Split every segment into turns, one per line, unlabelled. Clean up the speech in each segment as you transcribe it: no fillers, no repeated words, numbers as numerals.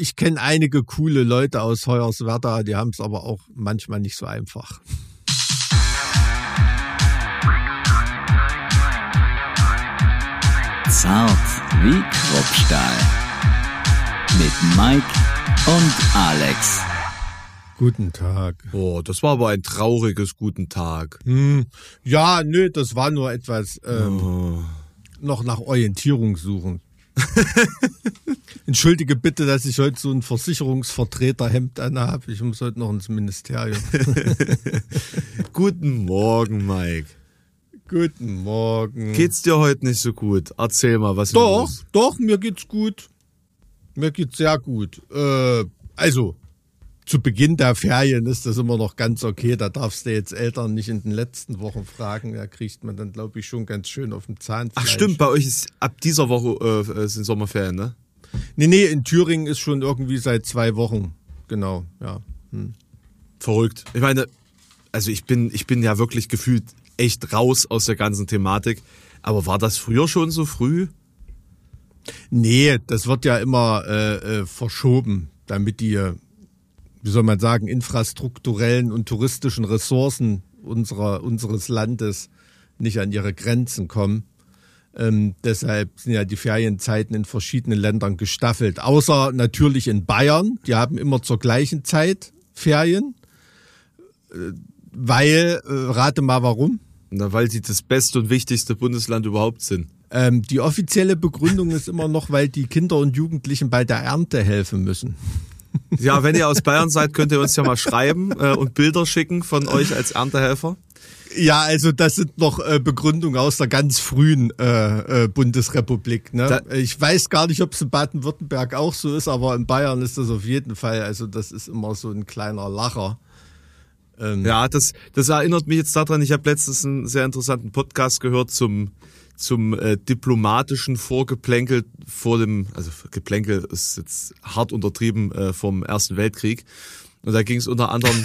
ich kenne einige coole Leute aus Hoyerswerda, die haben es aber auch manchmal nicht so einfach.
Zart wie Kruppstahl. Mit Mike und Alex.
Guten Tag.
Oh, das war aber ein trauriges Guten Tag.
Ja, nö, das war nur etwas noch nach Orientierung suchen. Entschuldige bitte, dass ich heute so ein Versicherungsvertreterhemd anhabe. Ich muss heute noch ins Ministerium.
Guten Morgen, Mike.
Guten Morgen.
Geht's dir heute nicht so gut? Erzähl mal, was ist los?
Doch, mir geht's gut. Mir geht's sehr gut. Also, zu Beginn der Ferien ist das immer noch ganz okay. Da darfst du jetzt Eltern nicht in den letzten Wochen fragen. Da kriegt man dann, glaube ich, schon ganz schön auf dem Zahnfleisch.
Ach stimmt, bei euch ist ab dieser Woche sind Sommerferien, ne?
Nee, in Thüringen ist schon irgendwie seit 2 Wochen. Genau, ja.
Verrückt. Ich meine, also ich bin ja wirklich gefühlt echt raus aus der ganzen Thematik. Aber war das früher schon so früh?
Nee, das wird ja immer verschoben, damit die, wie soll man sagen, infrastrukturellen und touristischen Ressourcen unseres Landes nicht an ihre Grenzen kommen. Deshalb sind ja die Ferienzeiten in verschiedenen Ländern gestaffelt. Außer natürlich in Bayern. Die haben immer zur gleichen Zeit Ferien. Weil, rate mal warum?
Na, weil sie das beste und wichtigste Bundesland überhaupt sind.
Die offizielle Begründung ist immer noch, weil die Kinder und Jugendlichen bei der Ernte helfen müssen.
Ja, wenn ihr aus Bayern seid, könnt ihr uns ja mal schreiben und Bilder schicken von euch als Erntehelfer.
Ja, also das sind noch Begründungen aus der ganz frühen Bundesrepublik. Ne? Ich weiß gar nicht, ob es in Baden-Württemberg auch so ist, aber in Bayern ist das auf jeden Fall. Also das ist immer so ein kleiner Lacher.
Ja, das erinnert mich jetzt daran, ich habe letztens einen sehr interessanten Podcast gehört zum diplomatischen Vorgeplänkel also Geplänkel ist jetzt hart untertrieben vom Ersten Weltkrieg. Und da ging es unter anderem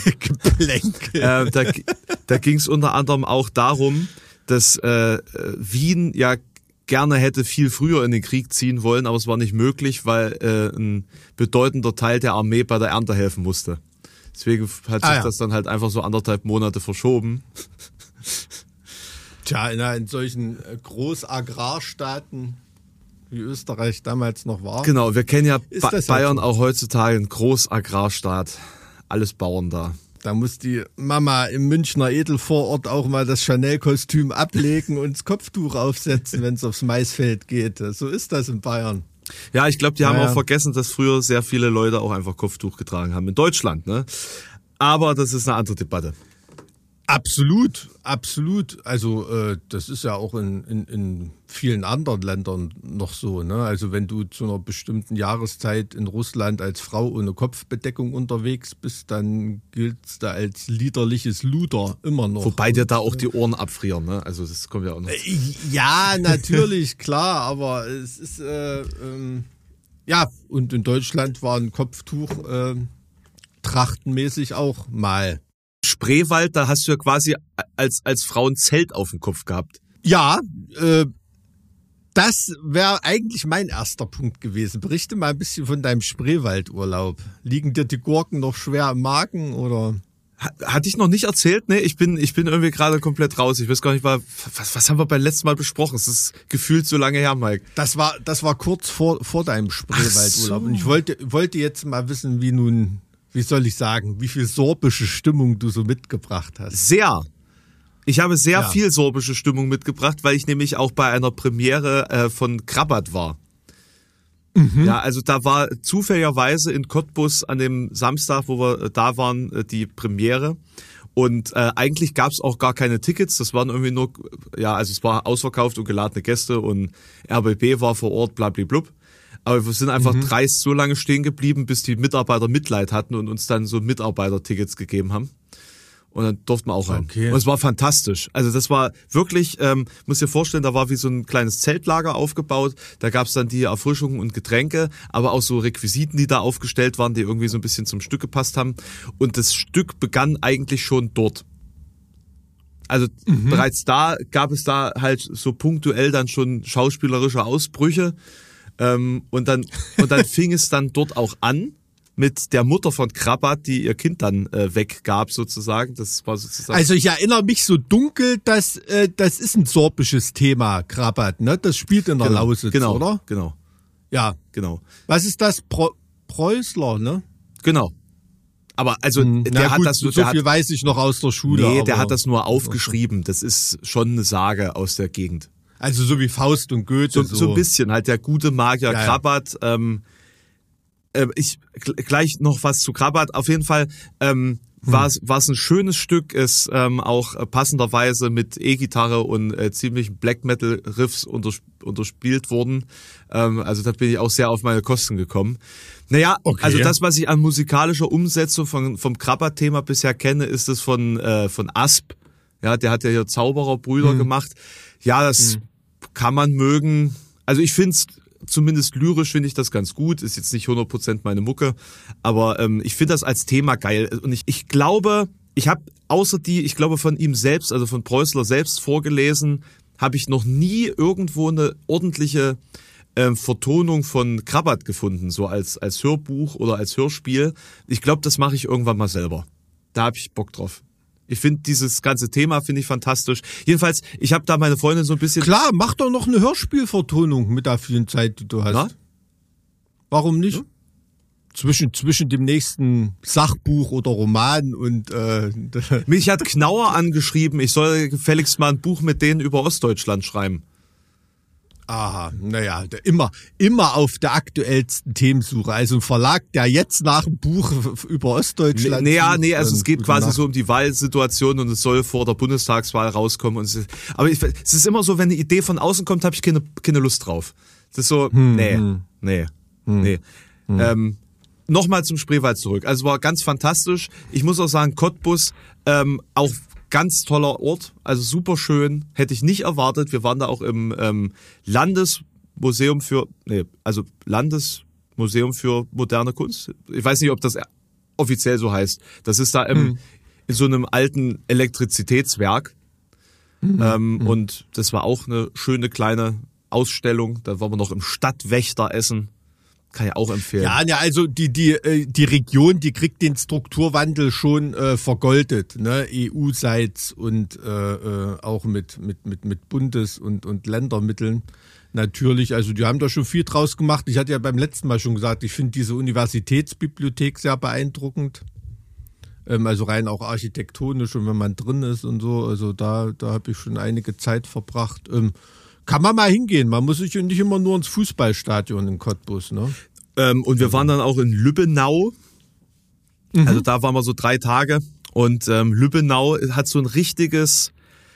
da ging es unter anderem auch darum, dass Wien ja gerne hätte viel früher in den Krieg ziehen wollen, aber es war nicht möglich, weil ein bedeutender Teil der Armee bei der Ernte helfen musste. Deswegen hat sich das dann halt einfach so 1,5 Monate verschoben.
Tja, in solchen Großagrarstaaten wie Österreich damals noch war.
Genau, wir kennen ja Bayern auch heutzutage, ein Großagrarstaat. Alles Bauern da.
Da muss die Mama im Münchner Edelvorort auch mal das Chanel-Kostüm ablegen und das Kopftuch aufsetzen, wenn es aufs Maisfeld geht. So ist das in Bayern.
Ja, ich glaube, die haben auch vergessen, dass früher sehr viele Leute auch einfach Kopftuch getragen haben in Deutschland, ne? Aber das ist eine andere Debatte.
Absolut. Also das ist ja auch in vielen anderen Ländern noch so. Ne? Also wenn du zu einer bestimmten Jahreszeit in Russland als Frau ohne Kopfbedeckung unterwegs bist, dann gilt's da als liederliches Luder immer noch.
Wobei dir da auch die Ohren abfrieren, ne? Also das kommt ja auch noch.
Ja, natürlich, klar, aber es ist ja, und in Deutschland war ein Kopftuch trachtenmäßig auch mal.
Spreewald, da hast du ja quasi als Frau ein Zelt auf dem Kopf gehabt.
Ja, das wäre eigentlich mein erster Punkt gewesen. Berichte mal ein bisschen von deinem Spreewaldurlaub. Liegen dir die Gurken noch schwer im Magen oder?
Hatte ich noch nicht erzählt? Ne, ich bin irgendwie gerade komplett raus. Ich weiß gar nicht, was haben wir beim letzten Mal besprochen? Es ist gefühlt so lange her, Mike.
Das war kurz vor deinem Spreewaldurlaub. Und ich wollte jetzt mal wissen, wie soll ich sagen, wie viel sorbische Stimmung du so mitgebracht hast.
Sehr. Ich habe sehr viel sorbische Stimmung mitgebracht, weil ich nämlich auch bei einer Premiere von Krabat war. Mhm. Ja, also da war zufälligerweise in Cottbus an dem Samstag, wo wir da waren, die Premiere. Und eigentlich gab es auch gar keine Tickets. Das waren irgendwie nur, also es war ausverkauft und geladene Gäste und RBB war vor Ort, blablablub. Aber wir sind einfach dreist so lange stehen geblieben, bis die Mitarbeiter Mitleid hatten und uns dann so Mitarbeitertickets gegeben haben. Und dann durften wir auch rein. Okay. Und es war fantastisch. Also das war wirklich, muss dir vorstellen, da war wie so ein kleines Zeltlager aufgebaut. Da gab es dann die Erfrischungen und Getränke, aber auch so Requisiten, die da aufgestellt waren, die irgendwie so ein bisschen zum Stück gepasst haben. Und das Stück begann eigentlich schon dort. Also bereits da gab es da halt so punktuell dann schon schauspielerische Ausbrüche. Und dann fing es dann dort auch an mit der Mutter von Krabat, die ihr Kind dann weggab sozusagen. Das war sozusagen.
Also ich erinnere mich so dunkel, dass das ist ein sorbisches Thema, Krabat, ne? Das spielt in der Lausitz, oder?
Genau.
Ja,
genau.
Was ist das? Preußler, ne?
Genau. Aber also der hat das
so viel weiß ich noch aus der Schule.
Nee, der hat das nur aufgeschrieben. Das ist schon eine Sage aus der Gegend.
Also so wie Faust und Goethe.
So ein bisschen, halt der gute Magier Krabat. Ich gleich noch was zu Krabat. Auf jeden Fall war es ein schönes Stück, ist auch passenderweise mit E-Gitarre und ziemlichen Black Metal Riffs unterspielt worden. Also da bin ich auch sehr auf meine Kosten gekommen. Naja, okay. Also das, was ich an musikalischer Umsetzung vom Krabat-Thema bisher kenne, ist es von Asp. Ja, der hat ja hier Zaubererbrüder gemacht. Ja, das kann man mögen. Also ich finde es, zumindest lyrisch finde ich das ganz gut. Ist jetzt nicht 100% meine Mucke. Aber ich finde das als Thema geil. Und ich glaube, ich habe von ihm selbst, also von Preußler selbst vorgelesen, habe ich noch nie irgendwo eine ordentliche Vertonung von Krabat gefunden, so als Hörbuch oder als Hörspiel. Ich glaube, das mache ich irgendwann mal selber. Da habe ich Bock drauf. Ich finde dieses ganze Thema finde ich fantastisch. Jedenfalls, ich habe da meine Freundin so ein bisschen...
Klar, mach doch noch eine Hörspielvertonung mit der vielen Zeit, die du hast. Na? Warum nicht? Zwischen dem nächsten Sachbuch oder Roman und...
Mich hat Knauer angeschrieben, ich soll gefälligst mal ein Buch mit denen über Ostdeutschland schreiben.
Aha, naja, immer auf der aktuellsten Themensuche. Also ein Verlag, der jetzt nach einem Buch über Ostdeutschland...
Nee, also es geht quasi so um die Wahlsituation und es soll vor der Bundestagswahl rauskommen. Aber es ist immer so, wenn eine Idee von außen kommt, habe ich keine Lust drauf. Das ist so, nee. Nochmal zum Spreewald zurück. Also war ganz fantastisch. Ich muss auch sagen, Cottbus, auch ganz toller Ort, also super schön, hätte ich nicht erwartet. Wir waren da auch im Landesmuseum für moderne Kunst. Ich weiß nicht, ob das offiziell so heißt. Das ist da in so einem alten Elektrizitätswerk. Und das war auch eine schöne kleine Ausstellung. Da waren wir noch im Stadtwächter essen. Kann ich auch empfehlen.
Ja, also die Region, die kriegt den Strukturwandel schon vergoldet, ne? EU-seits und auch mit Bundes- und Ländermitteln natürlich. Also die haben da schon viel draus gemacht. Ich hatte ja beim letzten Mal schon gesagt, ich finde diese Universitätsbibliothek sehr beeindruckend. Also rein auch architektonisch und wenn man drin ist und so. Also da habe ich schon einige Zeit verbracht. Kann man mal hingehen. Man muss sich nicht immer nur ins Fußballstadion in Cottbus, ne?
Und wir waren dann auch in Lübbenau. Also da waren wir so 3 Tage. Und Lübbenau hat so ein richtiges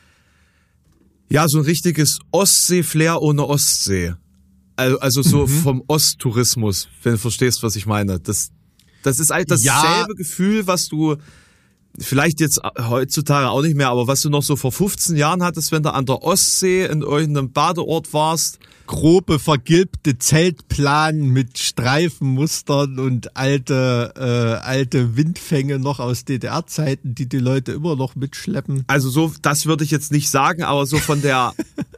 Ostsee-Flair ohne Ostsee. Also so vom Osttourismus, wenn du verstehst, was ich meine. Das ist halt dasselbe Gefühl, was du vielleicht jetzt heutzutage auch nicht mehr, aber was du noch so vor 15 Jahren hattest, wenn du an der Ostsee in irgendeinem Badeort warst.
Grobe, vergilbte Zeltplan mit Streifenmustern und alte Windfänge noch aus DDR-Zeiten, die Leute immer noch mitschleppen.
Also so, das würde ich jetzt nicht sagen, aber so von der,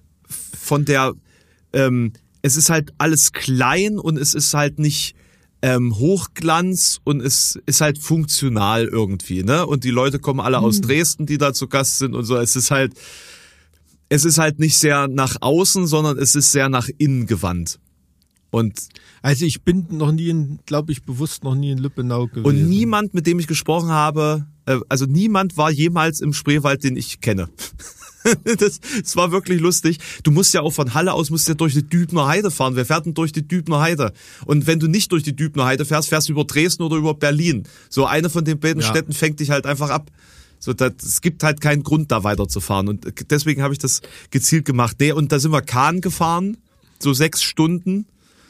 es ist halt alles klein und es ist halt nicht Hochglanz und es ist halt funktional irgendwie, ne? Und die Leute kommen alle aus Dresden, die da zu Gast sind und so. Es ist halt nicht sehr nach außen, sondern es ist sehr nach innen gewandt. Und
also ich bin bewusst noch nie in Lübbenau gewesen.
Und niemand, mit dem ich gesprochen habe, also niemand war jemals im Spreewald, den ich kenne. Das war wirklich lustig. Du musst ja auch von Halle aus durch die Dübner Heide fahren. Wer fährt denn durch die Dübner Heide? Und wenn du nicht durch die Dübner Heide fährst du über Dresden oder über Berlin. So eine von den beiden Städten fängt dich halt einfach ab. So, es gibt halt keinen Grund, da weiterzufahren. Und deswegen habe ich das gezielt gemacht. Nee, und da sind wir Kahn gefahren, so 6 Stunden.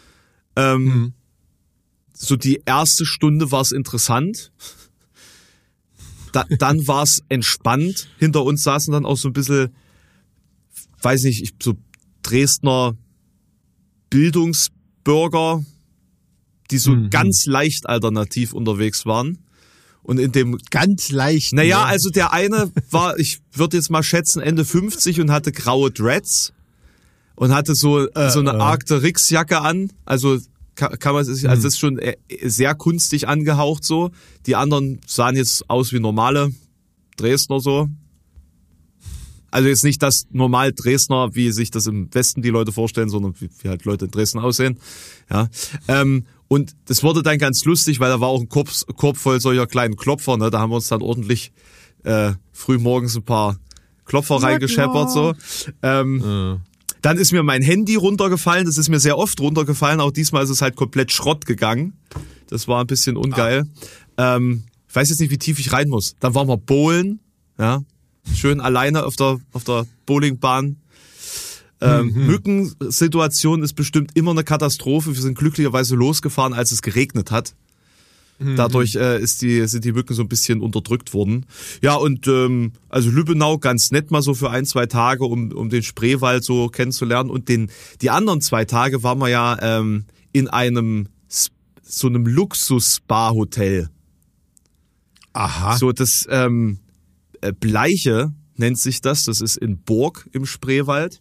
So die erste Stunde war es interessant. Dann war es entspannt. Hinter uns saßen dann auch so ein bisschen, weiß nicht, so Dresdner Bildungsbürger, die so ganz leicht alternativ unterwegs waren. Und in dem
ganz leicht.
Naja, also der eine war, ich würde jetzt mal schätzen, Ende 50 und hatte graue Dreads. und hatte so eine Arc'teryx-Jacke an. Also kann man sich, also das ist schon sehr kunstig angehaucht so. Die anderen sahen jetzt aus wie normale Dresdner so. Also jetzt nicht das normal Dresdner, wie sich das im Westen die Leute vorstellen, sondern wie halt Leute in Dresden aussehen. Ja. Und das wurde dann ganz lustig, weil da war auch ein Korb voll solcher kleinen Klopfer. Ne? Da haben wir uns dann ordentlich früh morgens ein paar Klopfer reingescheppert. So. Dann ist mir mein Handy runtergefallen. Das ist mir sehr oft runtergefallen. Auch diesmal ist es halt komplett Schrott gegangen. Das war ein bisschen ungeil. Ich weiß jetzt nicht, wie tief ich rein muss. Dann waren wir bowlen. Ja. Schön alleine auf der Bowlingbahn. Mückensituation ist bestimmt immer eine Katastrophe. Wir sind glücklicherweise losgefahren, als es geregnet hat. Dadurch sind die Mücken so ein bisschen unterdrückt worden. Ja, und also Lübbenau ganz nett mal so für 1-2 Tage, um den Spreewald so kennenzulernen. Und die anderen 2 Tage waren wir ja in so einem Luxus-Spa-Hotel.
Aha.
So das Bleiche nennt sich das. Das ist in Burg im Spreewald.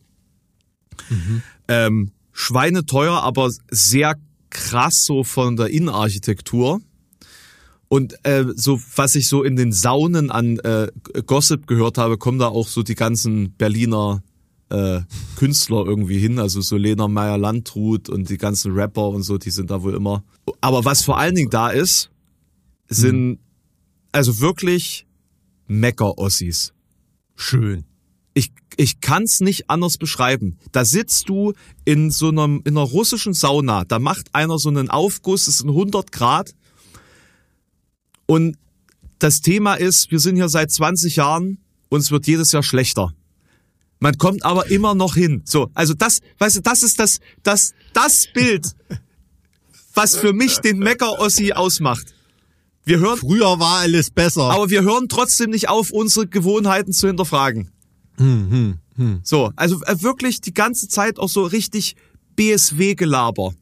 Schweineteuer, aber sehr krass so von der Innenarchitektur. Und so was ich so in den Saunen an Gossip gehört habe, kommen da auch so die ganzen Berliner Künstler irgendwie hin. Also so Lena Meyer-Landrut und die ganzen Rapper und so, die sind da wohl immer. Aber was vor allen Dingen da ist, sind also wirklich Mecker-Ossis.
Schön.
Ich kann's nicht anders beschreiben. Da sitzt du in einer russischen Sauna, da macht einer so einen Aufguss, es sind 100 Grad. Und das Thema ist, wir sind hier seit 20 Jahren und es wird jedes Jahr schlechter. Man kommt aber immer noch hin. So, also das, weißt du, das ist das Bild, was für mich den Mecker-Ossi ausmacht.
Früher war alles besser.
Aber wir hören trotzdem nicht auf, unsere Gewohnheiten zu hinterfragen. So, also wirklich die ganze Zeit auch so richtig BSW-Gelaber.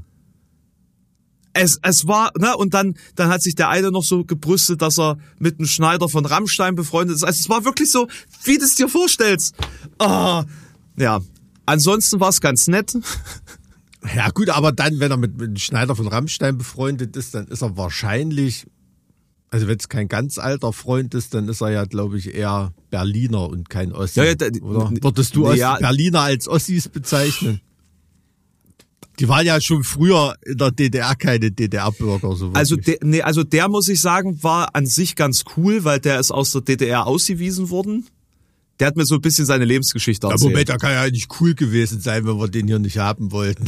Es war, ne, und dann hat sich der eine noch so gebrüstet, dass er mit einem Schneider von Rammstein befreundet ist. Also es war wirklich so, wie du es dir vorstellst. Ja, ansonsten war es ganz nett.
Ja gut, aber dann, wenn er mit einem Schneider von Rammstein befreundet ist, dann ist er wahrscheinlich, also wenn es kein ganz alter Freund ist, dann ist er ja, glaube ich, eher Berliner und kein Ossi.
Ja,
oder würdest du Berliner als Ossis bezeichnen? Die waren ja schon früher in der DDR keine DDR-Bürger. So
also der muss ich sagen, war an sich ganz cool, weil der ist aus der DDR ausgewiesen worden. Der hat mir so ein bisschen seine Lebensgeschichte erzählt.
Moment, der kann ja nicht cool gewesen sein, wenn wir den hier nicht haben wollten.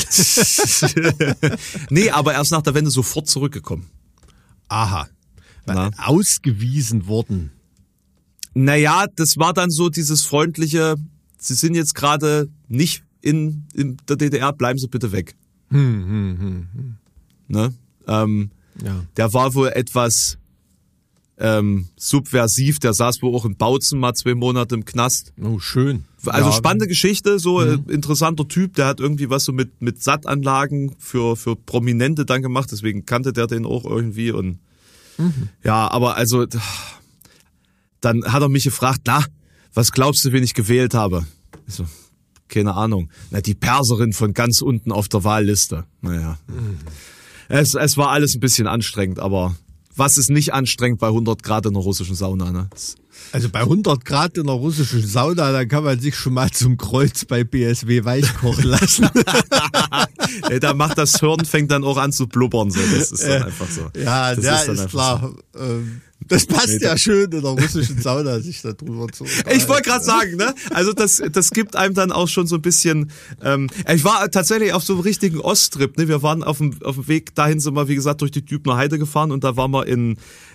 Nee, aber erst nach der Wende sofort zurückgekommen.
Aha. Ausgewiesen worden.
Naja, das war dann so dieses freundliche, Sie sind jetzt gerade nicht in der DDR, bleiben Sie bitte weg. Ne?
Ja.
Der war wohl etwas subversiv, der saß wohl auch in Bautzen mal 2 Monate im Knast.
Oh, schön.
Also
ja.
Spannende Geschichte, so interessanter Typ, der hat irgendwie was so mit Sattanlagen für Prominente dann gemacht, deswegen kannte der den auch irgendwie und ja, aber also dann hat er mich gefragt, was glaubst du, wen ich gewählt habe? Ich so, keine Ahnung. Na, die Perserin von ganz unten auf der Wahlliste. Naja. Es war alles ein bisschen anstrengend, aber was ist nicht anstrengend bei 100 Grad in der russischen Sauna, ne?
Also bei 100 Grad in der russischen Sauna, da kann man sich schon mal zum Kreuz bei BSW weich kochen lassen.
Da macht das Hirn, fängt dann auch an zu blubbern. So. Das ist dann einfach so.
Ja, das ist klar. So. Das passt ja schön in der russischen Sauna, sich da drüber zu unterhalten.
Ich wollte gerade sagen, ne? Also das gibt einem dann auch schon so ein bisschen. Ich war tatsächlich auf so einem richtigen Osttrip. Ne? Wir waren auf dem Weg dahin, sind wir wie gesagt durch die Dübner Heide gefahren und da waren wir in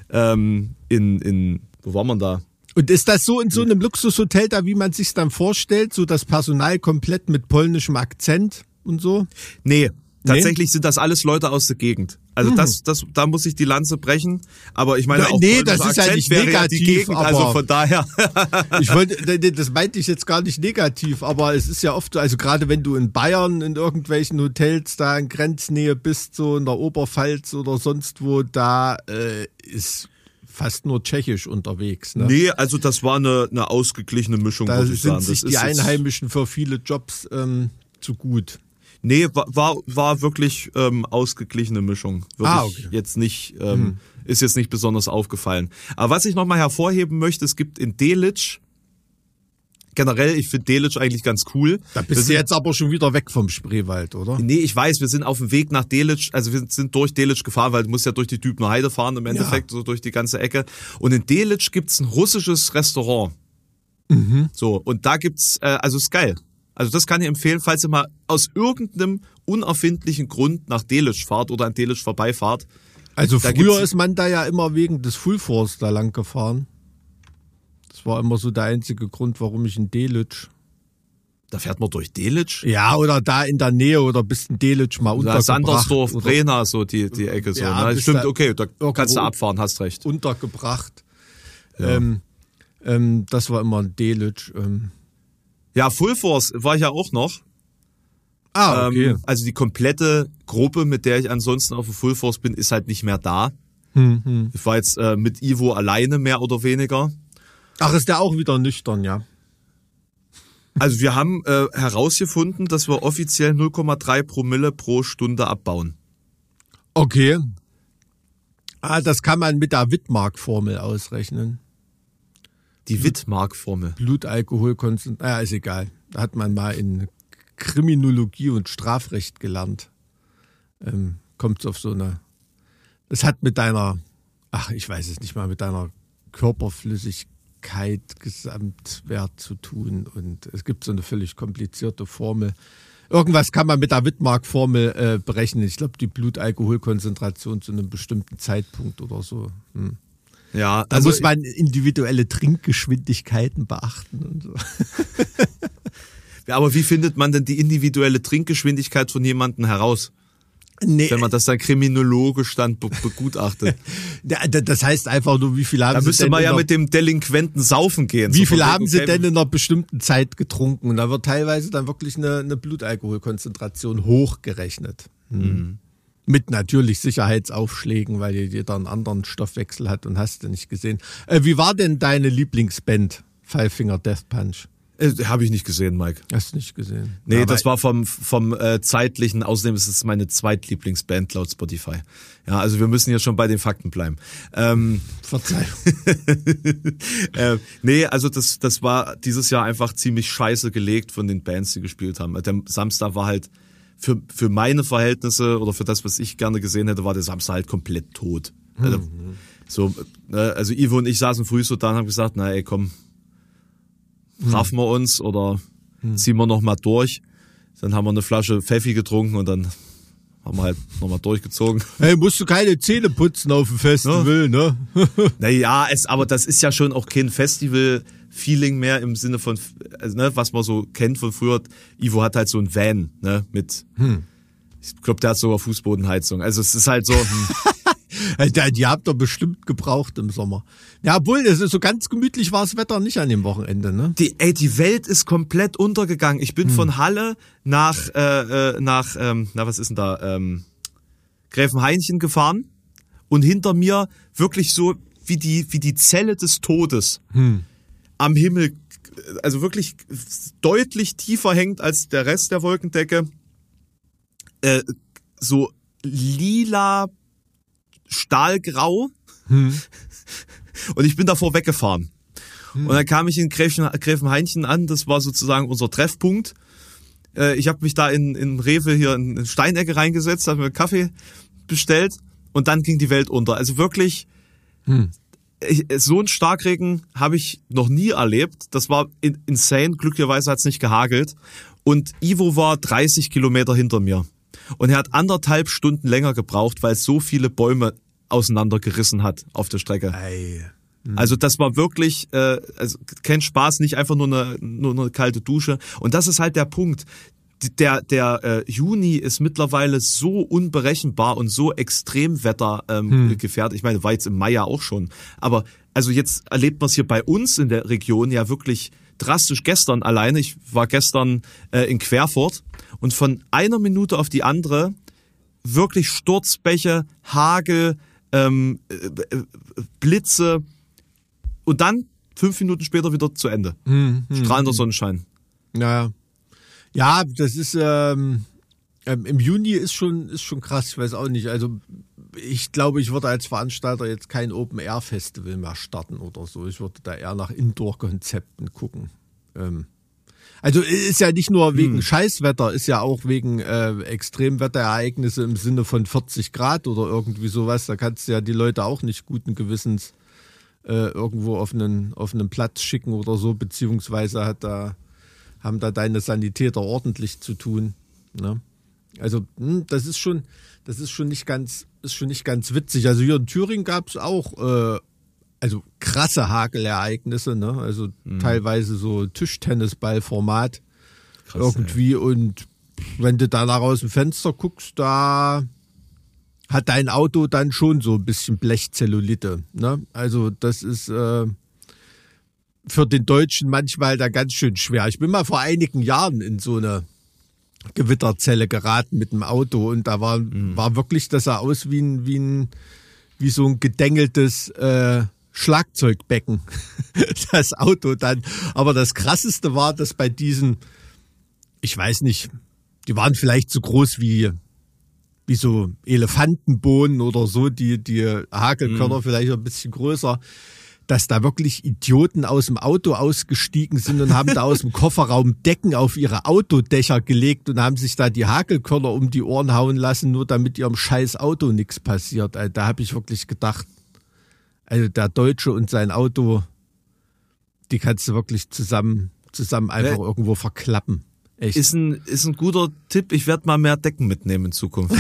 wo war man da?
Und ist das so in so einem Luxushotel da, wie man sich's dann vorstellt, so das Personal komplett mit polnischem Akzent und so?
Nee. Tatsächlich sind das alles Leute aus der Gegend. Also da muss ich die Lanze brechen. Aber ich meine auch
das ist ja nicht negativ,
ja die Gegend,
aber
also von daher.
Das meinte ich jetzt gar nicht negativ, aber es ist ja oft so, also gerade wenn du in Bayern in irgendwelchen Hotels da in Grenznähe bist, so in der Oberpfalz oder sonst wo, da ist fast nur tschechisch unterwegs. Ne?
Nee, also das war eine ausgeglichene Mischung,
Da
würde ich sagen.
sind sich die Einheimischen für viele Jobs zu gut.
Nee, war wirklich ausgeglichene Mischung. Wirklich
okay.
jetzt nicht, ist jetzt nicht besonders aufgefallen. Aber was ich nochmal hervorheben möchte, es gibt in Delitzsch, generell, ich finde Delitzsch eigentlich ganz cool.
Da bist du jetzt aber schon wieder weg vom Spreewald, oder?
Nee, ich weiß, wir sind auf dem Weg nach Delitzsch, also wir sind durch Delitzsch gefahren, weil du musst ja durch die Dübner Heide fahren im Endeffekt, so durch die ganze Ecke. Und in Delitzsch gibt's ein russisches Restaurant. So, und da gibt's, also ist geil. Also das kann ich empfehlen, falls ihr mal aus irgendeinem unerfindlichen Grund nach Delitzsch fahrt oder an Delitzsch vorbeifahrt.
Also
Da
früher
gibt's-
ist man da ja immer wegen des Full Force da lang gefahren. Das war immer so der einzige Grund, warum ich in Delitzsch.
Da fährt man durch Delitzsch.
Ja, oder da in der Nähe oder bis in Delitzsch mal
Da
untergebracht.
Sandersdorf,
oder
Brena, so die Ecke so.
Ja,
Ne?
bis
Stimmt,
da
okay, da
irgendwo
kannst du abfahren, hast recht.
Untergebracht.
Ja.
Das war immer ein Delitzsch.
Ja, Full Force war ich ja auch noch.
Okay.
Also die komplette Gruppe, mit der ich ansonsten auf dem Full Force bin, ist halt nicht mehr da. Ich war jetzt mit Ivo alleine, mehr oder weniger.
Ach, ist der auch wieder nüchtern, ja?
Also wir haben herausgefunden, dass wir offiziell 0,3 Promille pro Stunde abbauen.
Okay. Das kann man mit der Wittmark-Formel ausrechnen.
Die Wittmark-Formel.
Blutalkoholkonzentration, ist egal. Da hat man mal in Kriminologie und Strafrecht gelernt. Kommt es auf so eine, das hat mit deiner, ich weiß es nicht mal, mit deiner Körperflüssigkeit, Gesamtwert zu tun. Und es gibt so eine völlig komplizierte Formel. Irgendwas kann man mit der Wittmark-Formel berechnen. Ich glaube, die Blutalkoholkonzentration zu einem bestimmten Zeitpunkt oder so.
Ja,
Da muss man individuelle Trinkgeschwindigkeiten beachten und so.
Ja, aber wie findet man denn die individuelle Trinkgeschwindigkeit von jemandem heraus?
Nee,
Wenn man das dann kriminologisch dann begutachtet.
das heißt einfach nur, wie viel haben
Da
sie
müsste
denn
man ja
in
mit dem Delinquenten saufen gehen.
wie
So
viel
von
haben
wegen,
sie
okay,
denn in einer bestimmten Zeit getrunken? Und da wird teilweise dann wirklich eine Blutalkoholkonzentration hochgerechnet. Mit natürlich Sicherheitsaufschlägen, weil jeder einen anderen Stoffwechsel hat und hast du nicht gesehen. Wie war denn deine Lieblingsband? Five Finger Death Punch.
Habe ich nicht gesehen, Mike.
Hast du nicht gesehen?
Nee,
Ja,
das war vom zeitlichen, außerdem ist es meine zweitlieblingsband laut Spotify. Ja, also wir müssen jetzt schon bei den Fakten bleiben.
Verzeihung.
Nee, also das war dieses Jahr einfach ziemlich scheiße gelegt von den Bands, die gespielt haben. Der Samstag war halt für meine Verhältnisse oder für das, was ich gerne gesehen hätte, war der Samstag halt komplett tot. Also Ivo und ich saßen früh so da und haben gesagt, na ey, komm, raffen wir uns oder ziehen wir noch mal durch. Dann haben wir eine Flasche Pfeffi getrunken und dann haben wir halt noch mal durchgezogen.
Hey, musst du keine Zähne putzen auf dem Festival, ne?
Naja, aber das ist ja schon auch kein Festival-Feeling mehr im Sinne von, also, ne, was man so kennt von früher. Ivo hat halt so ein Van, ne, mit, ich glaube, der hat sogar Fußbodenheizung. Also es ist halt so,
Die habt ihr bestimmt gebraucht im Sommer. Ja, obwohl, es ist so ganz gemütlich war das Wetter nicht an dem Wochenende, ne?
die Welt ist komplett untergegangen. Ich bin von Halle nach was ist denn da, Gräfenhainchen gefahren und hinter mir wirklich so wie die Zelle des Todes am Himmel, also wirklich deutlich tiefer hängt als der Rest der Wolkendecke, so lila, stahlgrau und ich bin davor weggefahren. Und dann kam ich in Gräfenhainchen an, das war sozusagen unser Treffpunkt. Ich habe mich da in Rewe hier in Steinecke reingesetzt, habe mir einen Kaffee bestellt und dann ging die Welt unter. Also wirklich, so einen Starkregen habe ich noch nie erlebt. Das war insane, glücklicherweise hat es nicht gehagelt. Und Ivo war 30 Kilometer hinter mir. Und er hat 1,5 Stunden länger gebraucht, weil es so viele Bäume auseinandergerissen hat auf der Strecke. Also das war wirklich also kein Spaß, nicht einfach nur eine kalte Dusche. Und das ist halt der Punkt. Der Juni ist mittlerweile so unberechenbar und so Extremwetter gefährdet. Ich meine, war jetzt im Mai ja auch schon. Aber also jetzt erlebt man es hier bei uns in der Region ja wirklich drastisch. Gestern alleine, ich war gestern in Querfurt und von einer Minute auf die andere wirklich Sturzbäche, Hagel, Blitze und dann 5 Minuten später wieder zu Ende. Strahlender Sonnenschein.
Naja. Ja, das ist im Juni ist schon krass, ich weiß auch nicht. Also ich glaube, ich würde als Veranstalter jetzt kein Open-Air-Festival mehr starten oder so. Ich würde da eher nach Indoor-Konzepten gucken. Also ist ja nicht nur wegen Scheißwetter, ist ja auch wegen Extremwetterereignisse im Sinne von 40 Grad oder irgendwie sowas. Da kannst du ja die Leute auch nicht guten Gewissens irgendwo auf einen Platz schicken oder so, beziehungsweise haben da deine Sanitäter ordentlich zu tun. Ne? Also das ist schon nicht ganz witzig. Also hier in Thüringen gab es auch also krasse Hagelereignisse, ne? Also teilweise so Tischtennisballformat irgendwie. Ey. Und wenn du da aus dem Fenster guckst, da hat dein Auto dann schon so ein bisschen Blechzellulite. Ne? Also das ist für den Deutschen manchmal da ganz schön schwer. Ich bin mal vor einigen Jahren in so eine Gewitterzelle geraten mit dem Auto und da war wirklich, das sah aus wie so ein gedengeltes Schlagzeugbecken, das Auto dann. Aber das Krasseste war, dass bei diesen, ich weiß nicht, die waren vielleicht so groß wie so Elefantenbohnen oder so, die Hagelkörner vielleicht ein bisschen größer, dass da wirklich Idioten aus dem Auto ausgestiegen sind und haben da aus dem Kofferraum Decken auf ihre Autodächer gelegt und haben sich da die Hagelkörner um die Ohren hauen lassen, nur damit ihrem scheiß Auto nichts passiert. Also da habe ich wirklich gedacht, also der Deutsche und sein Auto, die kannst du wirklich zusammen einfach irgendwo verklappen. Echt.
Ist ein guter Tipp. Ich werde mal mehr Decken mitnehmen in Zukunft.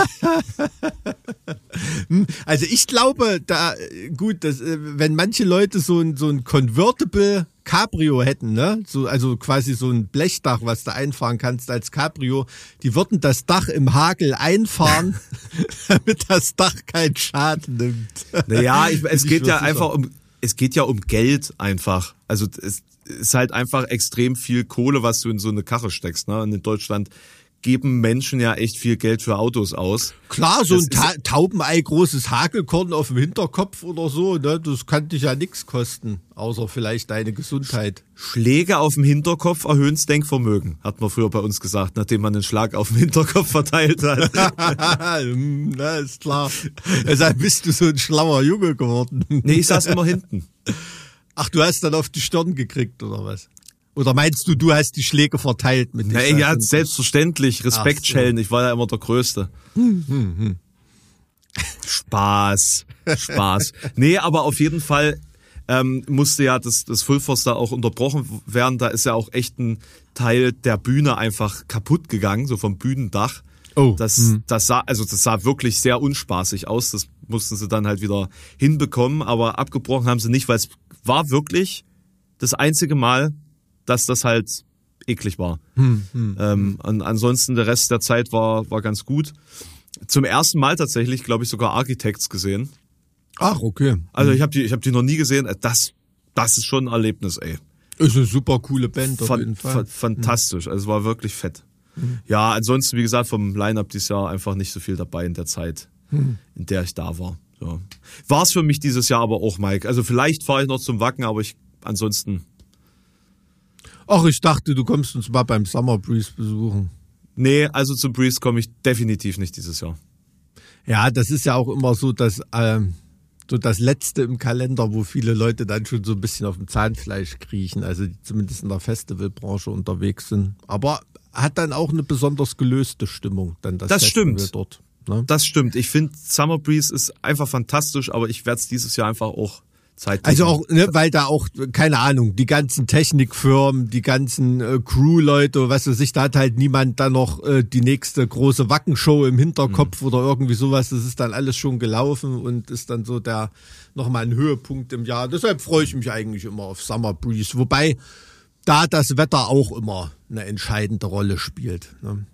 Also ich glaube, wenn manche Leute so ein Convertible Cabrio hätten, ne, also quasi so ein Blechdach, was du einfahren kannst als Cabrio, die würden das Dach im Hagel einfahren, damit das Dach keinen Schaden nimmt.
Naja, es geht ja um Geld einfach. Also es ist halt einfach extrem viel Kohle, was du in so eine Karre steckst. Ne? Und in Deutschland geben Menschen ja echt viel Geld für Autos aus.
Klar, so ein Taubenei großes Hagelkorn auf dem Hinterkopf oder so, ne? Das kann dich ja nichts kosten, außer vielleicht deine Gesundheit.
Schläge auf dem Hinterkopf erhöhen das Denkvermögen, hat man früher bei uns gesagt, nachdem man einen Schlag auf dem Hinterkopf verteilt hat.
Na, ist klar. Deshalb bist du so ein schlauer Junge geworden.
Nee, ich saß immer hinten.
Ach, du hast dann auf die Stirn gekriegt, oder was? Oder meinst du hast die Schläge verteilt mit
dir? Ja, selbstverständlich. Respektschellen. So. Ich war ja immer der Größte. Spaß. Nee, aber auf jeden Fall musste ja das Fulfors da auch unterbrochen werden. Da ist ja auch echt ein Teil der Bühne einfach kaputt gegangen, so vom Bühnendach. Oh. Das sah wirklich sehr unspaßig aus. Das mussten sie dann halt wieder hinbekommen. Aber abgebrochen haben sie nicht, weil es war wirklich das einzige Mal, dass das halt eklig war. Ansonsten der Rest der Zeit war ganz gut. Zum ersten Mal tatsächlich, glaube ich, sogar Architects gesehen.
Ach, okay.
Also ich hab die noch nie gesehen. Das ist schon ein Erlebnis, ey.
Ist eine super coole Band auf jeden Fall.
Fantastisch. Also es war wirklich fett. Ja, ansonsten, wie gesagt, vom Line-Up dieses Jahr einfach nicht so viel dabei in der Zeit, in der ich da war. Ja. War es für mich dieses Jahr aber auch, Mike. Also vielleicht fahre ich noch zum Wacken, aber ansonsten...
Ach, ich dachte, du kommst uns mal beim Summer Breeze besuchen.
Nee, also zum Breeze komme ich definitiv nicht dieses Jahr.
Ja, das ist ja auch immer so, dass so das Letzte im Kalender, wo viele Leute dann schon so ein bisschen auf dem Zahnfleisch kriechen, also die zumindest in der Festivalbranche unterwegs sind. Aber hat dann auch eine besonders gelöste Stimmung, dann das Festival
stimmt.
Dort. Ne?
Das stimmt. Ich finde, Summer Breeze ist einfach fantastisch, aber ich werde es dieses Jahr einfach auch Zeit.
Also auch, ne, weil da auch, keine Ahnung, die ganzen Technikfirmen, die ganzen Crew-Leute, was weiß ich, da hat halt niemand dann noch die nächste große Wackenshow im Hinterkopf oder irgendwie sowas. Das ist dann alles schon gelaufen und ist dann so nochmal ein Höhepunkt im Jahr. Deshalb freue ich mich eigentlich immer auf Summer Breeze. Wobei da das Wetter auch immer eine entscheidende Rolle spielt. Ne?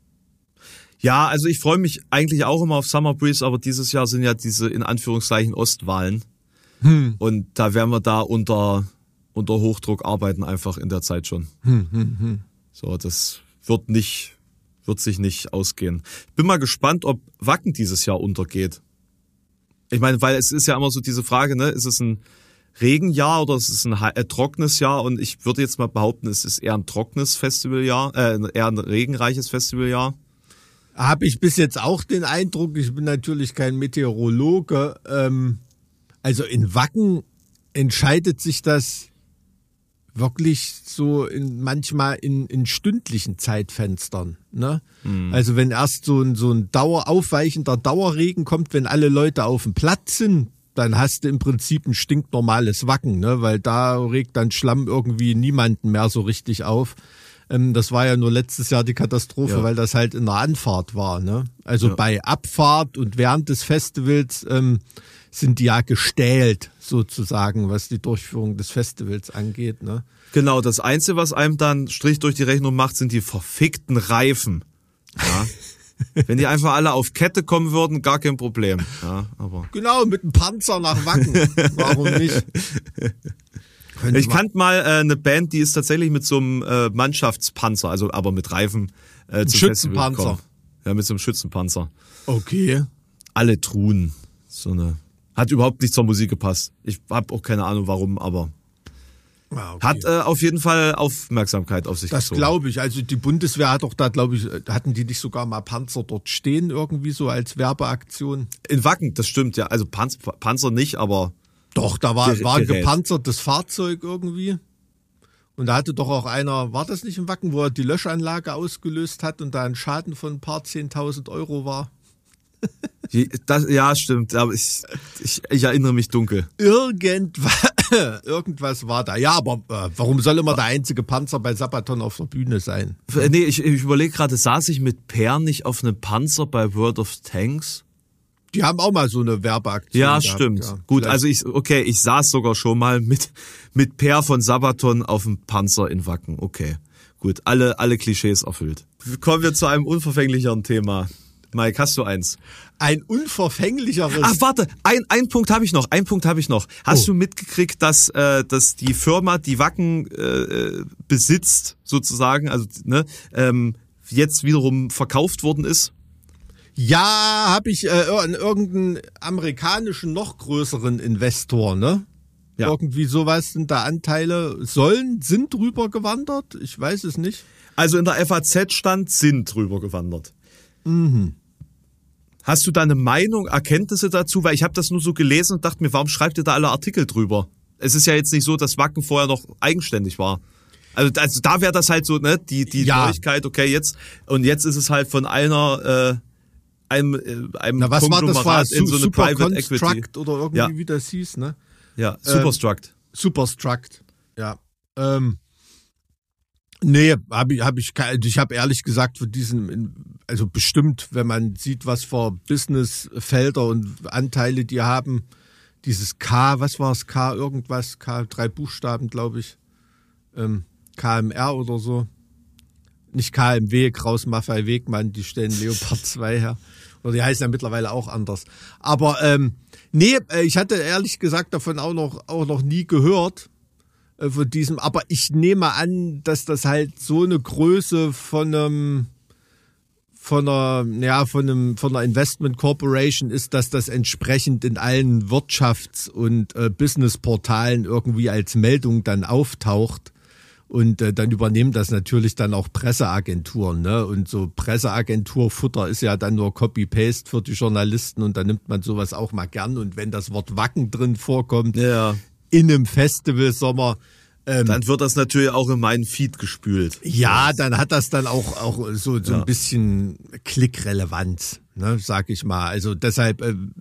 Ja, also ich freue mich eigentlich auch immer auf Summer Breeze, aber dieses Jahr sind ja diese in Anführungszeichen Ostwahlen. Und da werden wir da unter Hochdruck arbeiten, einfach in der Zeit schon. So, das wird sich nicht ausgehen. Bin mal gespannt, ob Wacken dieses Jahr untergeht. Ich meine, weil es ist ja immer so diese Frage, ne, ist es ein Regenjahr oder ist es ein trockenes Jahr? Und ich würde jetzt mal behaupten, es ist eher ein trockenes Festivaljahr, eher ein regenreiches Festivaljahr.
Habe ich bis jetzt auch den Eindruck, ich bin natürlich kein Meteorologe, also in Wacken entscheidet sich das wirklich so manchmal in stündlichen Zeitfenstern. Ne? Also wenn erst so ein aufweichender Dauerregen kommt, wenn alle Leute auf dem Platz sind, dann hast du im Prinzip ein stinknormales Wacken, ne? Weil da regt dann Schlamm irgendwie niemanden mehr so richtig auf. Das war ja nur letztes Jahr die Katastrophe, weil das halt in der Anfahrt war. Ne? Also bei Abfahrt und während des Festivals sind die ja gestählt sozusagen, was die Durchführung des Festivals angeht. Ne?
Genau, das Einzige, was einem dann Strich durch die Rechnung macht, sind die verfickten Reifen. Ja. Wenn die einfach alle auf Kette kommen würden, gar kein Problem. Ja, aber
genau, mit einem Panzer nach Wacken. Warum nicht?
Ich kannte mal eine Band, die ist tatsächlich mit so einem Mannschaftspanzer, also aber mit Reifen zum
Schützenpanzer.
Festival gekommen. Ja, mit so einem Schützenpanzer.
Okay.
Alle Truhen. Hat überhaupt nicht zur Musik gepasst. Ich habe auch keine Ahnung warum, aber hat auf jeden Fall Aufmerksamkeit auf sich gezogen.
Das glaube ich. Also die Bundeswehr hat doch da, glaube ich, hatten die nicht sogar mal Panzer dort stehen irgendwie so als Werbeaktion?
In Wacken, das stimmt, ja. Also Panzer nicht, aber
doch, da war ein gepanzertes Fahrzeug irgendwie. Und da hatte doch auch einer, war das nicht in Wacken, wo er die Löschanlage ausgelöst hat und da ein Schaden von ein paar 10.000 Euro war?
Ja, stimmt, aber ich erinnere mich dunkel.
Irgendwas war da. Ja, aber warum soll immer der einzige Panzer bei Sabaton auf der Bühne sein?
Nee, ich überlege gerade, saß ich mit Per nicht auf einem Panzer bei World of Tanks?
Die haben auch mal so eine Werbeaktion
Ja,
gehabt,
stimmt.
Ja.
Gut, also ich saß sogar schon mal mit Per von Sabaton auf dem Panzer in Wacken. Okay, gut, alle Klischees erfüllt. Kommen wir zu einem unverfänglicheren Thema. Mike, hast du eins?
Ein unverfänglicheres...
Ach, warte, ein Punkt habe ich noch. Hast du mitgekriegt, dass die Firma, die Wacken besitzt, sozusagen, also jetzt wiederum verkauft worden ist?
Ja, habe ich irgendeinen amerikanischen, noch größeren Investor, ne? Ja. Irgendwie sowas sind da Anteile, sind rübergewandert? Ich weiß es nicht.
Also in der FAZ stand, sind rübergewandert.
Mhm.
Hast du da eine Meinung, Erkenntnisse dazu? Weil ich habe das nur so gelesen und dachte mir, warum schreibt ihr da alle Artikel drüber? Es ist ja jetzt nicht so, dass Wacken vorher noch eigenständig war. Also da wäre das halt so, ne, die Neuigkeit, okay, jetzt ist es halt von einem
was
Konglomerat
war das
in so eine Private
Equity oder irgendwie wie das hieß, ne?
Ja, Superstruct.
Ja. Nee, ich habe ehrlich gesagt für also bestimmt, wenn man sieht, was für Businessfelder und Anteile die haben, dieses was war es, irgendwas, 3 Buchstaben, glaube ich, KMR oder so. Nicht KMW, Kraus Maffei Wegmann, die stellen Leopard 2 her. Oder die heißen ja mittlerweile auch anders. Aber nee, ich hatte ehrlich gesagt davon auch noch nie gehört. Von diesem, aber ich nehme an, dass das halt so eine Größe von einer Investment Corporation ist, dass das entsprechend in allen Wirtschafts- und Businessportalen irgendwie als Meldung dann auftaucht. Und dann übernehmen das natürlich dann auch Presseagenturen, ne? Und so Presseagenturfutter ist ja dann nur Copy-Paste für die Journalisten und da nimmt man sowas auch mal gern. Und wenn das Wort Wacken drin vorkommt, in einem Festivalsommer,
dann wird das natürlich auch in meinen Feed gespült.
Ja, dann hat das dann auch so ein bisschen Klickrelevanz, ne, sag ich mal. Also deshalb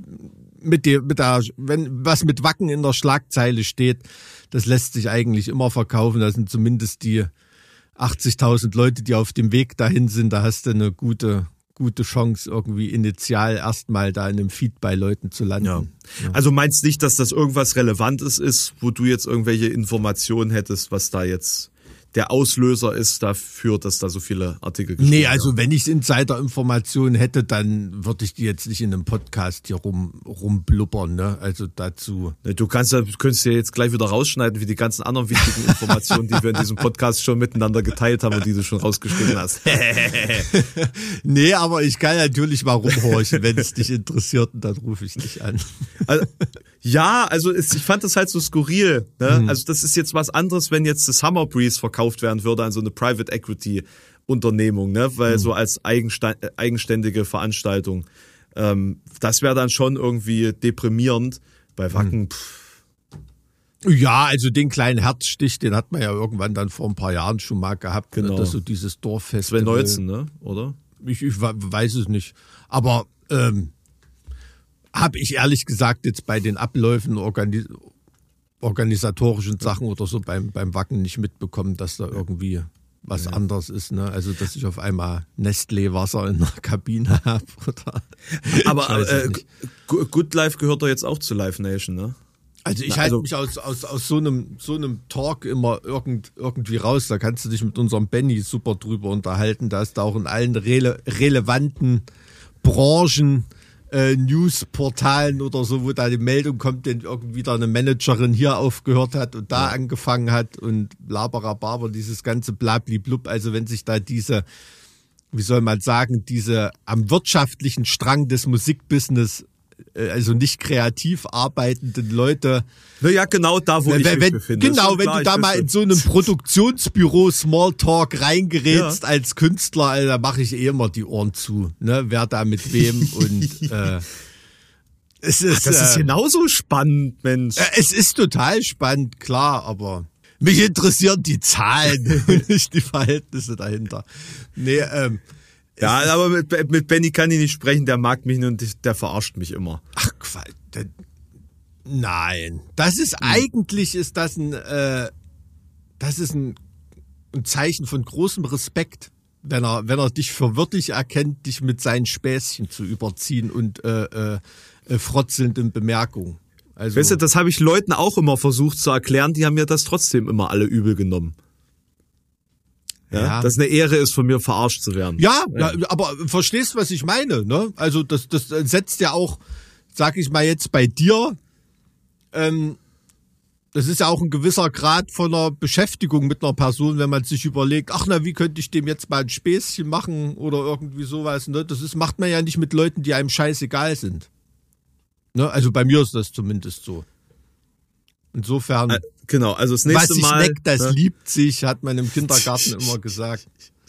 wenn was mit Wacken in der Schlagzeile steht, das lässt sich eigentlich immer verkaufen. Das sind zumindest die 80.000 Leute, die auf dem Weg dahin sind. Da hast du eine gute Chance, irgendwie initial erstmal da in einem Feed bei Leuten zu landen.
Ja. Also meinst nicht, dass das irgendwas Relevantes ist, wo du jetzt irgendwelche Informationen hättest, was da jetzt der Auslöser ist dafür, dass da so viele Artikel geschrieben werden.
Nee, also wenn ich Insider-Informationen hätte, dann würde ich die jetzt nicht in einem Podcast hier rumblubbern, ne? Also dazu.
Du könntest ja jetzt gleich wieder rausschneiden, wie die ganzen anderen wichtigen Informationen, die wir in diesem Podcast schon miteinander geteilt haben und die du schon rausgeschnitten hast.
Nee, aber ich kann natürlich mal rumhorchen, wenn es dich interessiert, und dann rufe ich dich an.
Also ich fand das halt so skurril. Ne? Also das ist jetzt was anderes, wenn jetzt das Summer Breeze verkauft werden würde an so eine Private Equity Unternehmung, ne? Weil so als eigenständige Veranstaltung. Das wäre dann schon irgendwie deprimierend. Bei Wacken,
Ja, also den kleinen Herzstich, den hat man ja irgendwann dann vor ein paar Jahren schon mal gehabt.
Genau.
Ne? Das so dieses Dorffest.
2019, ne? Oder?
Ich weiß es nicht. Aber habe ich ehrlich gesagt jetzt bei den Abläufen organisatorischen Sachen oder so beim Wacken nicht mitbekommen, dass da irgendwie was anderes ist. Ne? Also dass ich auf einmal Nestlé-Wasser in der Kabine habe.
Aber Good Life gehört doch jetzt auch zu Live Nation, ne?
Also ich halte mich aus so einem Talk immer irgendwie raus. Da kannst du dich mit unserem Benny super drüber unterhalten. Da ist da auch in allen relevanten Branchen Newsportalen oder so, wo da die Meldung kommt, denn irgendwie da eine Managerin hier aufgehört hat und da angefangen hat und Laberababer, dieses ganze Blabliblub. Also wenn sich da diese, wie soll man sagen, diese am wirtschaftlichen Strang des Musikbusiness, also nicht kreativ arbeitenden Leute.
Naja, genau da, wo ich mich befinde.
Genau, wenn du da mal in so einem Produktionsbüro Smalltalk reingerätst als Künstler, also, da mache ich immer die Ohren zu, ne? Wer da mit wem und es ist,
das ist genauso spannend, Mensch.
Es ist total spannend, klar, aber mich interessieren die Zahlen und nicht die Verhältnisse dahinter. Nee,
ja, aber mit Benny kann ich nicht sprechen, der mag mich und der verarscht mich immer.
Ach Quatsch. Nein. Das ist eigentlich ist das ein Zeichen von großem Respekt, wenn er dich für würdig erkennt, dich mit seinen Späßchen zu überziehen und frotzelnden Bemerkungen. Also,
weißt du, das habe ich Leuten auch immer versucht zu erklären, die haben mir das trotzdem immer alle übel genommen. Ja, dass eine Ehre ist, von mir verarscht zu werden.
Ja, aber verstehst, was ich meine, ne? Also das setzt ja auch, sag ich mal jetzt bei dir, das ist ja auch ein gewisser Grad von einer Beschäftigung mit einer Person, wenn man sich überlegt, ach na, wie könnte ich dem jetzt mal ein Späßchen machen oder irgendwie sowas, ne? Macht man ja nicht mit Leuten, die einem scheißegal sind. Ne? Also bei mir ist das zumindest so. Insofern.
Genau, also das nächste
was
Mal.
Was sich neckt, das liebt sich, hat man im Kindergarten immer gesagt.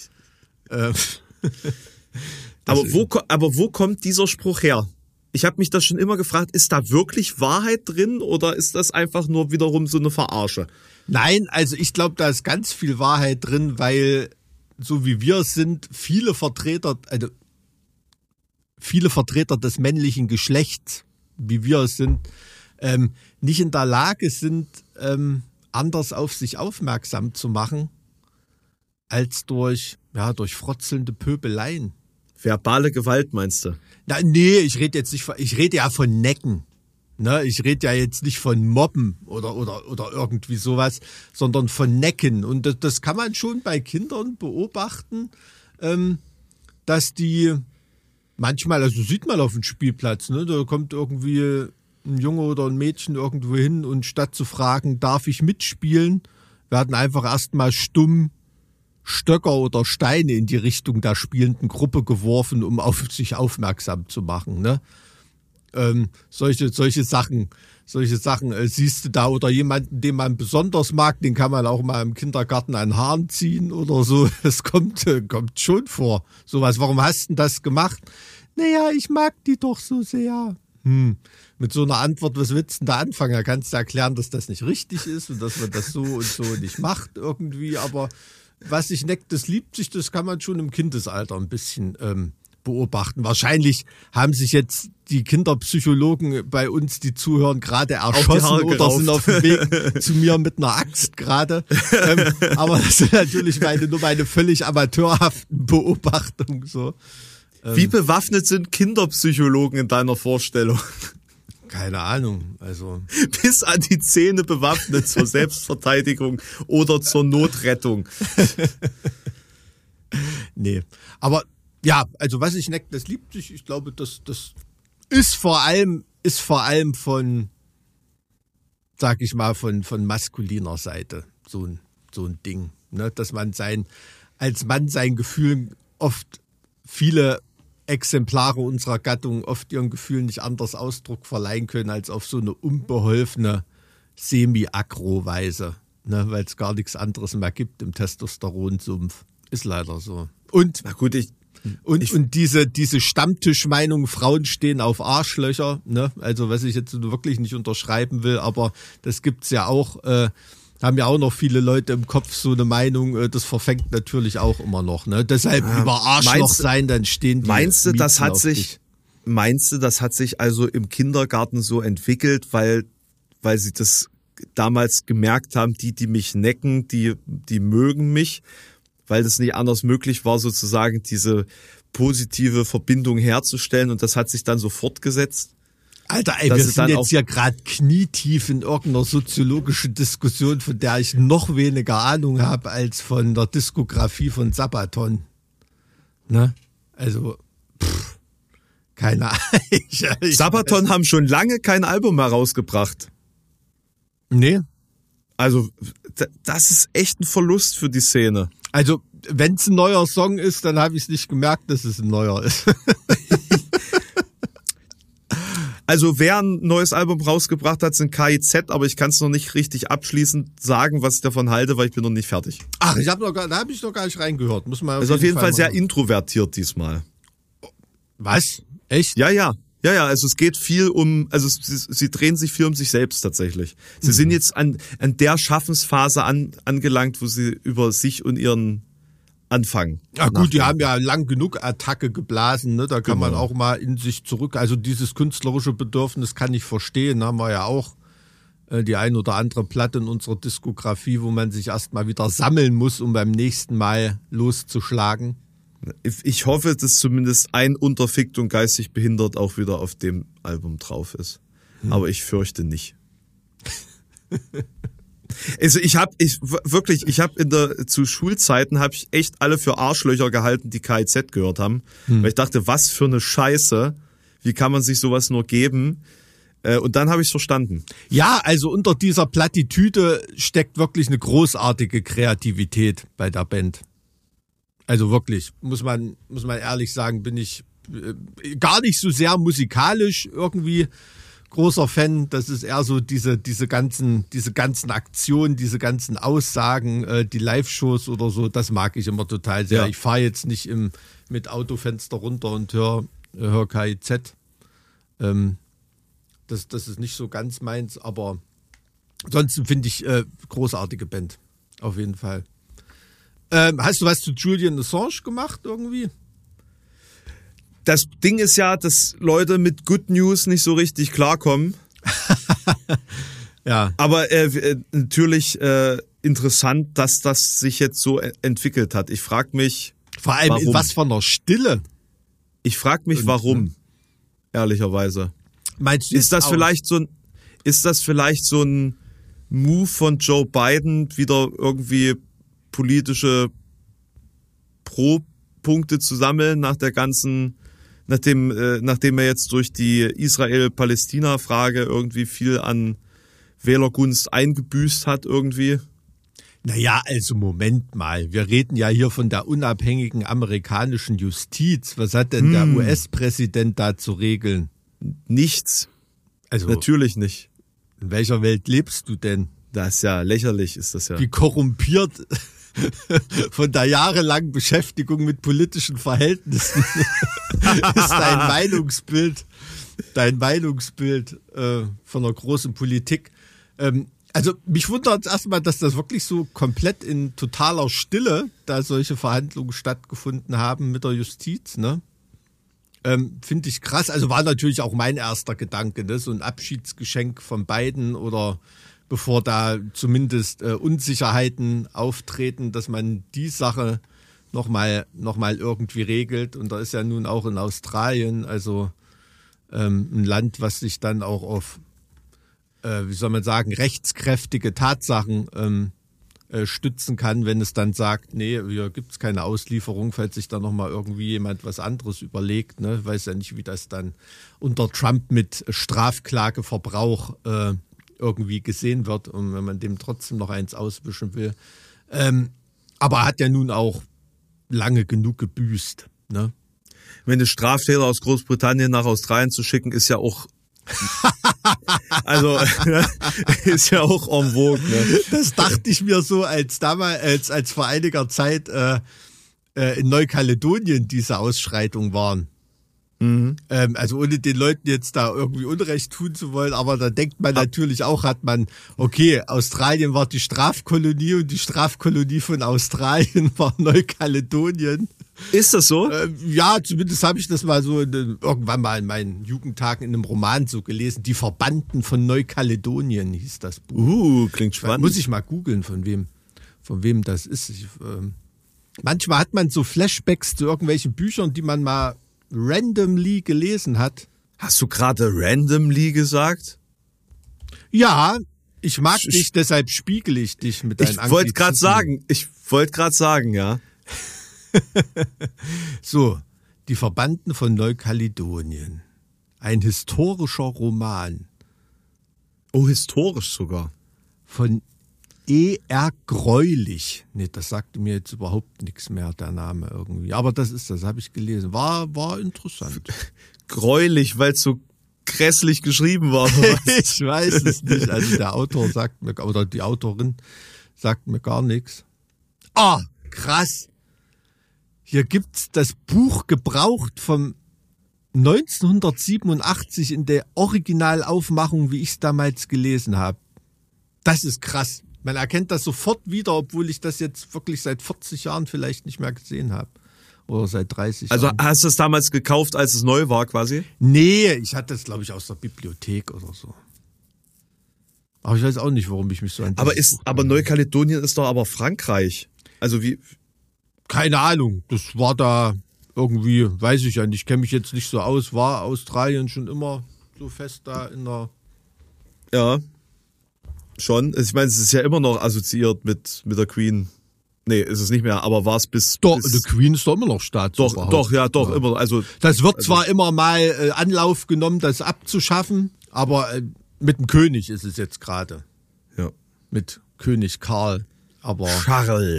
Aber wo kommt dieser Spruch her? Ich habe mich das schon immer gefragt, ist da wirklich Wahrheit drin oder ist das einfach nur wiederum so eine Verarsche?
Nein, also ich glaube, da ist ganz viel Wahrheit drin, weil so wie wir es sind, viele Vertreter des männlichen Geschlechts, wie wir es sind, nicht in der Lage sind, anders auf sich aufmerksam zu machen, als durch frotzelnde Pöbeleien.
Verbale Gewalt meinst du?
Na, nee, ich rede ja von Necken. Ne, ich rede ja jetzt nicht von Mobben oder irgendwie sowas, sondern von Necken. Und das kann man schon bei Kindern beobachten, dass die manchmal, also sieht man auf dem Spielplatz, ne, da kommt irgendwie ein Junge oder ein Mädchen irgendwo hin und statt zu fragen, darf ich mitspielen, werden einfach erstmal stumm Stöcker oder Steine in die Richtung der spielenden Gruppe geworfen, um auf sich aufmerksam zu machen. Ne? Solche Sachen siehst du da, oder jemanden, den man besonders mag, den kann man auch mal im Kindergarten an Haaren ziehen oder so. Das kommt schon vor. Sowas. Warum hast du denn das gemacht? Naja, ich mag die doch so sehr. Mit so einer Antwort, was willst du denn da anfangen? Da kannst du erklären, dass das nicht richtig ist und dass man das so und so nicht macht irgendwie. Aber was sich neckt, das liebt sich, das kann man schon im Kindesalter ein bisschen beobachten. Wahrscheinlich haben sich jetzt die Kinderpsychologen bei uns, die zuhören, gerade erschossen oder sind auf dem Weg zu mir mit einer Axt gerade. Aber das sind natürlich nur meine völlig amateurhaften Beobachtungen so.
Wie bewaffnet sind Kinderpsychologen in deiner Vorstellung?
keine Ahnung. Also
bis an die Zähne bewaffnet zur Selbstverteidigung oder zur Notrettung.
Nee, aber ja, also was ich necke, das liebt sich. Ich glaube, das ist vor allem von, sag ich mal, von maskuliner Seite so ein Ding, ne? Dass man als Mann seinen Gefühlen oft, viele Exemplare unserer Gattung oft ihren Gefühlen nicht anders Ausdruck verleihen können als auf so eine unbeholfene, semi-aggro-Weise, ne? Weil es gar nichts anderes mehr gibt im Testosteronsumpf. Ist leider so. Und
na gut,
und diese Stammtischmeinung, Frauen stehen auf Arschlöcher, ne? Also was ich jetzt wirklich nicht unterschreiben will, aber das gibt's ja auch, haben ja auch noch viele Leute im Kopf so eine Meinung, das verfängt natürlich auch immer noch, ne? Deshalb über Arschloch sein, dann stehen die
Meinst du, das
Mieten
hat sich also im Kindergarten so entwickelt, weil sie das damals gemerkt haben, die mich necken, die mögen mich, weil das nicht anders möglich war, sozusagen diese positive Verbindung herzustellen, und das hat sich dann so fortgesetzt?
Alter, wir sind jetzt ja gerade knietief in irgendeiner soziologischen Diskussion, von der ich noch weniger Ahnung habe als von der Diskografie von Sabaton. Ne? Also, keine Ahnung.
Sabaton haben schon lange kein Album mehr rausgebracht.
Nee.
Also, das ist echt ein Verlust für die Szene.
Also, wenn es ein neuer Song ist, dann habe ich es nicht gemerkt, dass es ein neuer ist.
Also wer ein neues Album rausgebracht hat, sind KIZ, aber ich kann es noch nicht richtig abschließend sagen, was ich davon halte, weil ich bin noch nicht fertig.
Ach, da habe ich noch gar nicht reingehört. Muss man
also auf jeden Fall sehr introvertiert diesmal.
Was? Echt?
Ja. Also es geht viel also sie drehen sich viel um sich selbst tatsächlich. Sie sind jetzt an der Schaffensphase angelangt, wo sie über sich und ihren anfangen.
Ja gut, die haben ja lang genug Attacke geblasen, ne? Da kann man auch mal in sich zurück, also dieses künstlerische Bedürfnis kann ich verstehen, haben wir ja auch die ein oder andere Platte in unserer Diskografie, wo man sich erstmal wieder sammeln muss, um beim nächsten Mal loszuschlagen.
Ich hoffe, dass zumindest ein unterfickt und geistig behindert auch wieder auf dem Album drauf ist. Aber ich fürchte nicht. Also zu Schulzeiten habe ich echt alle für Arschlöcher gehalten, die KIZ gehört haben. Weil ich dachte, was für eine Scheiße. Wie kann man sich sowas nur geben? Und dann habe ich es verstanden.
Ja, also unter dieser Plattitüde steckt wirklich eine großartige Kreativität bei der Band. Also wirklich, muss man ehrlich sagen, bin ich gar nicht so sehr musikalisch irgendwie großer Fan. Das ist eher so diese ganzen Aktionen, diese ganzen Aussagen, die Live-Shows oder so, das mag ich immer total sehr. Ja. Ich fahre jetzt nicht mit Autofenster runter und hör KIZ. Das ist nicht so ganz meins, aber ansonsten finde ich großartige Band, auf jeden Fall. Hast du was zu Julian Assange gemacht irgendwie?
Das Ding ist ja, dass Leute mit Good News nicht so richtig klarkommen.
Ja.
Aber natürlich interessant, dass das sich jetzt so entwickelt hat. Ich frage mich,
vor allem warum? In was von einer Stille.
Ich frage mich, warum, ehrlicherweise.
Meinst du,
ist das vielleicht so ein Move von Joe Biden, wieder irgendwie politische Pro-Punkte zu sammeln nachdem er jetzt durch die Israel-Palästina-Frage irgendwie viel an Wählergunst eingebüßt hat irgendwie?
Naja, also Moment mal. Wir reden ja hier von der unabhängigen amerikanischen Justiz. Was hat denn der US-Präsident da zu regeln?
Nichts.
Also
natürlich nicht.
In welcher Welt lebst du denn?
Das ist ja lächerlich, ist das ja.
Wie korrumpiert von der jahrelangen Beschäftigung mit politischen Verhältnissen ist dein Meinungsbild von einer großen Politik. Also mich wundert erstmal, dass das wirklich so komplett in totaler Stille da solche Verhandlungen stattgefunden haben mit der Justiz, ne? Finde ich krass. Also war natürlich auch mein erster Gedanke, ne? So ein Abschiedsgeschenk von beiden oder bevor da zumindest Unsicherheiten auftreten, dass man die Sache noch mal irgendwie regelt. Und da ist ja nun auch in Australien, also ein Land, was sich dann auch auf, wie soll man sagen, rechtskräftige Tatsachen stützen kann, wenn es dann sagt, nee, hier gibt es keine Auslieferung, falls sich da nochmal irgendwie jemand was anderes überlegt. Ne? Ich weiß ja nicht, wie das dann unter Trump mit Strafklageverbrauch irgendwie gesehen wird und wenn man dem trotzdem noch eins auswischen will. Aber er hat ja nun auch lange genug gebüßt. Ne?
Wenn eine Straftäter aus Großbritannien nach Australien zu schicken, ist ja auch also ist ja auch en vogue. Ne?
Das dachte ich mir so, als vor einiger Zeit in Neukaledonien diese Ausschreitungen waren. Mhm. Also ohne den Leuten jetzt da irgendwie Unrecht tun zu wollen, aber da denkt man natürlich auch, okay, Australien war die Strafkolonie und die Strafkolonie von Australien war Neukaledonien.
Ist das so?
Ja, zumindest habe ich das mal so irgendwann mal in meinen Jugendtagen in einem Roman so gelesen. Die Verbannten von Neukaledonien hieß das Buch.
Klingt spannend.
Muss ich mal googeln, von wem das ist. Manchmal hat man so Flashbacks zu irgendwelchen Büchern, die man mal randomly gelesen hat.
Hast du gerade randomly gesagt?
Ja, ich mag dich, deshalb spiegel ich dich mit deinen
Ich wollte gerade sagen, ja.
So, die Verbannten von Neukaledonien. Ein historischer Roman.
Oh, historisch sogar.
Von E.R. Greulich. Nee, das sagte mir jetzt überhaupt nichts mehr, der Name irgendwie. Aber das habe ich gelesen. War interessant.
Greulich, weil es so grässlich geschrieben war.
Ich weiß es nicht. Also der Autor sagt mir, oder die Autorin sagt mir gar nichts. Ah, krass. Hier gibt's das Buch gebraucht vom 1987 in der Originalaufmachung, wie ich es damals gelesen habe. Das ist krass. Man erkennt das sofort wieder, obwohl ich das jetzt wirklich seit 40 Jahren vielleicht nicht mehr gesehen habe. Oder seit 30 Jahren.
Also hast du es damals gekauft, als es neu war quasi?
Nee, ich hatte das, glaube ich, aus der Bibliothek oder so. Aber ich weiß auch nicht, warum ich mich so an
Aber Neukaledonien ist doch aber Frankreich. Also wie...
Keine Ahnung, das war da irgendwie, weiß ich ja nicht, ich kenne mich jetzt nicht so aus, war Australien schon immer so fest da in der...
Ja, schon. Ich meine, es ist ja immer noch assoziiert mit der Queen. Nee, ist es nicht mehr, aber war es bis...
Doch, die Queen ist doch immer noch Staatsoberhaupt.
Doch, immer. Also
das wird zwar immer mal Anlauf genommen, das abzuschaffen, aber mit dem König ist es jetzt gerade.
Ja.
Mit König Karl. Aber
Charles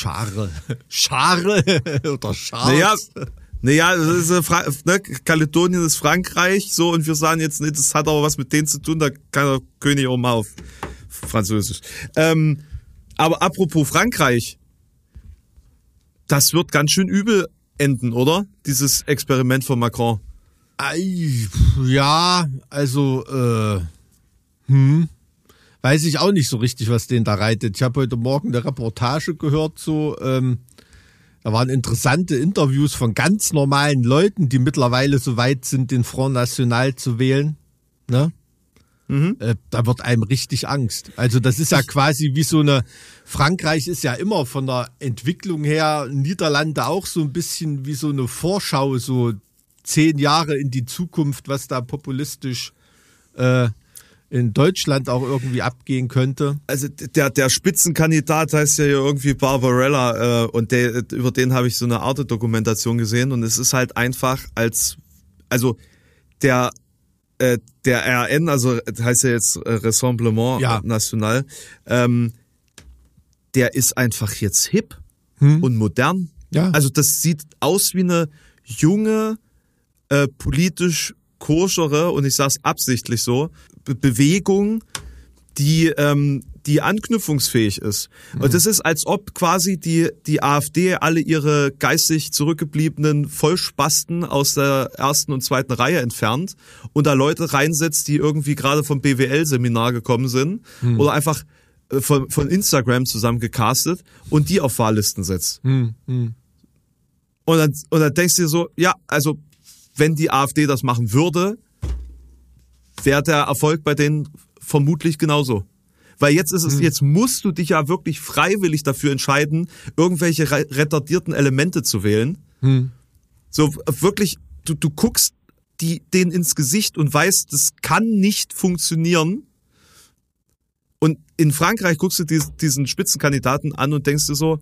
oder Charles.
Naja, das ist Kaledonien ist Frankreich, so, und wir sagen jetzt nicht, das hat aber was mit denen zu tun, da kann der König auch mal auf Französisch. Aber apropos Frankreich, das wird ganz schön übel enden, oder? Dieses Experiment von Macron.
Ja, also, weiß ich auch nicht so richtig, was den da reitet. Ich habe heute Morgen eine Reportage gehört, da waren interessante Interviews von ganz normalen Leuten, die mittlerweile so weit sind, den Front National zu wählen. Ne? Mhm. Da wird einem richtig Angst. Also das ist ja quasi wie so eine, Frankreich ist ja immer von der Entwicklung her, Niederlande auch so ein bisschen wie so eine Vorschau, so 10 Jahre in die Zukunft, was da populistisch in Deutschland auch irgendwie abgehen könnte. Also
der Spitzenkandidat heißt ja irgendwie Barbarella und über den habe ich so eine Arte-Dokumentation gesehen und es ist halt einfach der RN, also heißt ja jetzt Rassemblement National, der ist einfach jetzt hip und modern. Ja. Also das sieht aus wie eine junge, politisch koschere, und ich sage es absichtlich so, Bewegung, die anknüpfungsfähig ist. Und das ist, als ob quasi die AfD alle ihre geistig zurückgebliebenen Vollspasten aus der ersten und zweiten Reihe entfernt und da Leute reinsetzt, die irgendwie gerade vom BWL-Seminar gekommen sind oder einfach von Instagram zusammengecastet und die auf Wahllisten setzt. Und dann denkst du dir so, ja, also wenn die AfD das machen würde, wäre der Erfolg bei denen vermutlich genauso. Weil jetzt ist es, jetzt musst du dich ja wirklich freiwillig dafür entscheiden, irgendwelche retardierten Elemente zu wählen. So wirklich, du guckst denen ins Gesicht und weißt, das kann nicht funktionieren. Und in Frankreich guckst du diesen Spitzenkandidaten an und denkst dir so,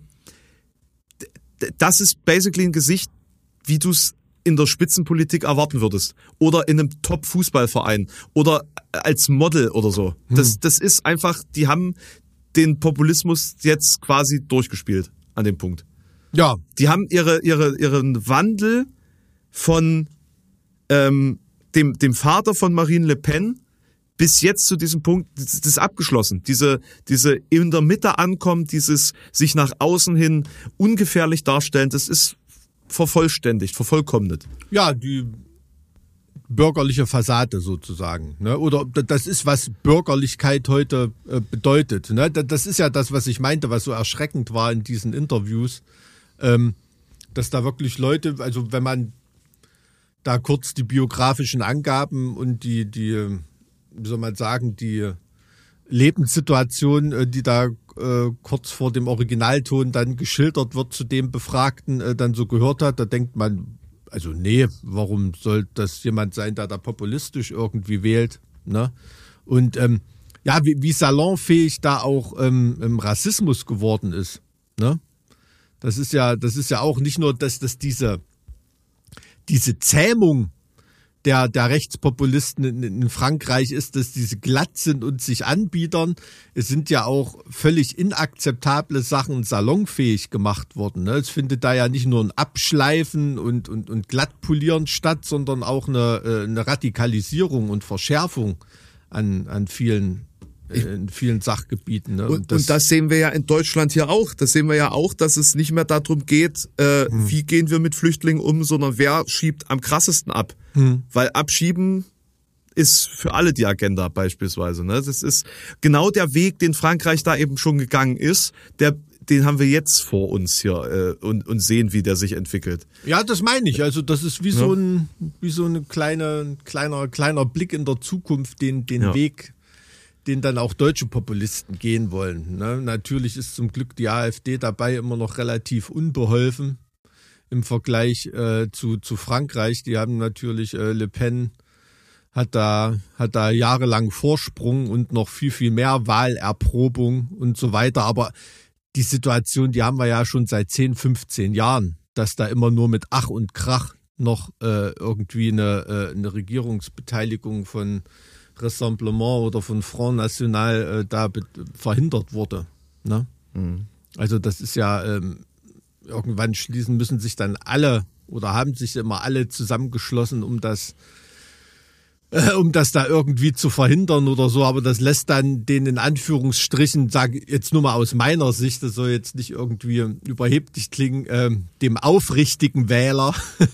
das ist basically ein Gesicht, wie du es in der Spitzenpolitik erwarten würdest. Oder in einem Top-Fußballverein. Oder als Model oder so. Das ist einfach, die haben den Populismus jetzt quasi durchgespielt an dem Punkt.
Ja.
Die haben ihren Wandel von dem Vater von Marine Le Pen bis jetzt zu diesem Punkt, das ist abgeschlossen. Diese in der Mitte ankommen, dieses sich nach außen hin ungefährlich darstellen, das ist vervollkommnet.
Ja, die bürgerliche Fassade sozusagen. Ne? Oder das ist, was Bürgerlichkeit heute bedeutet. Ne? Das ist ja das, was ich meinte, was so erschreckend war in diesen Interviews, dass da wirklich Leute, also wenn man da kurz die biografischen Angaben und die wie soll man sagen, die Lebenssituation, die da kurz vor dem Originalton dann geschildert wird, zu dem Befragten dann so gehört hat, da denkt man, also nee, warum soll das jemand sein, der da populistisch irgendwie wählt, ne? Und ja, wie salonfähig da auch Rassismus geworden ist, ne? Das ist ja auch nicht nur, dass das diese Zähmung der Rechtspopulisten in Frankreich ist, dass diese glatt sind und sich anbiedern. Es sind ja auch völlig inakzeptable Sachen salonfähig gemacht worden. Ne? Es findet da ja nicht nur ein Abschleifen und Glattpolieren statt, sondern auch eine Radikalisierung und Verschärfung in vielen Sachgebieten. Ne?
Und das sehen wir ja in Deutschland hier auch. Das sehen wir ja auch, dass es nicht mehr darum geht, wie gehen wir mit Flüchtlingen um, sondern wer schiebt am krassesten ab. Weil Abschieben ist für alle die Agenda beispielsweise. Ne? Das ist genau der Weg, den Frankreich da eben schon gegangen ist. Den haben wir jetzt vor uns hier und sehen, wie der sich entwickelt.
Ja, das meine ich. Also das ist wie so ein kleiner Blick in der Zukunft, den Weg, den dann auch deutsche Populisten gehen wollen. Ne? Natürlich ist zum Glück die AfD dabei immer noch relativ unbeholfen im Vergleich zu Frankreich. Die haben natürlich, Le Pen hat da jahrelang Vorsprung und noch viel, viel mehr Wahlerprobung und so weiter. Aber die Situation, die haben wir ja schon seit 10, 15 Jahren, dass da immer nur mit Ach und Krach noch irgendwie eine Regierungsbeteiligung von Rassemblement oder von Front National da verhindert wurde. Ne? Also das ist ja, irgendwann müssen sich dann alle oder haben sich immer alle zusammengeschlossen, um das da irgendwie zu verhindern oder so, aber das lässt dann den in Anführungsstrichen, sage jetzt nur mal aus meiner Sicht, das soll jetzt nicht irgendwie überheblich klingen, dem aufrichtigen Wähler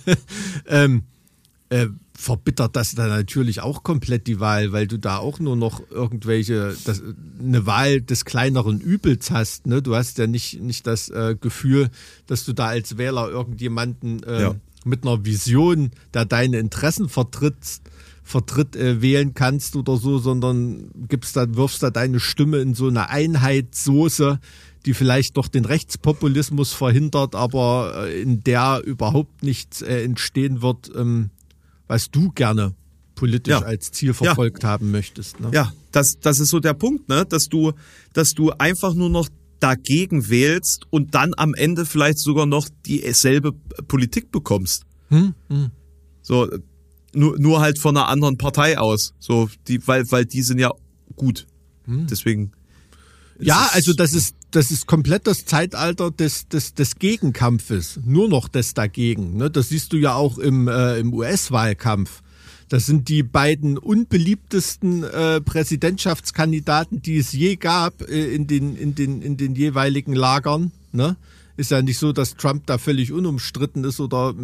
verbittert das dann natürlich auch komplett die Wahl, weil du da auch nur noch eine Wahl des kleineren Übels hast. Ne? Du hast ja nicht das Gefühl, dass du da als Wähler irgendjemanden mit einer Vision, der deine Interessen vertritt, wählen kannst oder so, sondern wirfst da deine Stimme in so eine Einheitssoße, die vielleicht doch den Rechtspopulismus verhindert, aber in der überhaupt nichts entstehen wird, was du gerne politisch als Ziel verfolgt haben möchtest. Ne?
Ja, das ist so der Punkt, ne? Dass du einfach nur noch dagegen wählst und dann am Ende vielleicht sogar noch dieselbe Politik bekommst. So, nur halt von einer anderen Partei aus. So, weil die sind ja gut. Deswegen.
Ja, also das ist komplett das Zeitalter des Gegenkampfes, nur noch des Dagegen. Ne? Das siehst du ja auch im US-Wahlkampf. Das sind die beiden unbeliebtesten Präsidentschaftskandidaten, die es je gab in den jeweiligen Lagern. Ne? Ist ja nicht so, dass Trump da völlig unumstritten ist oder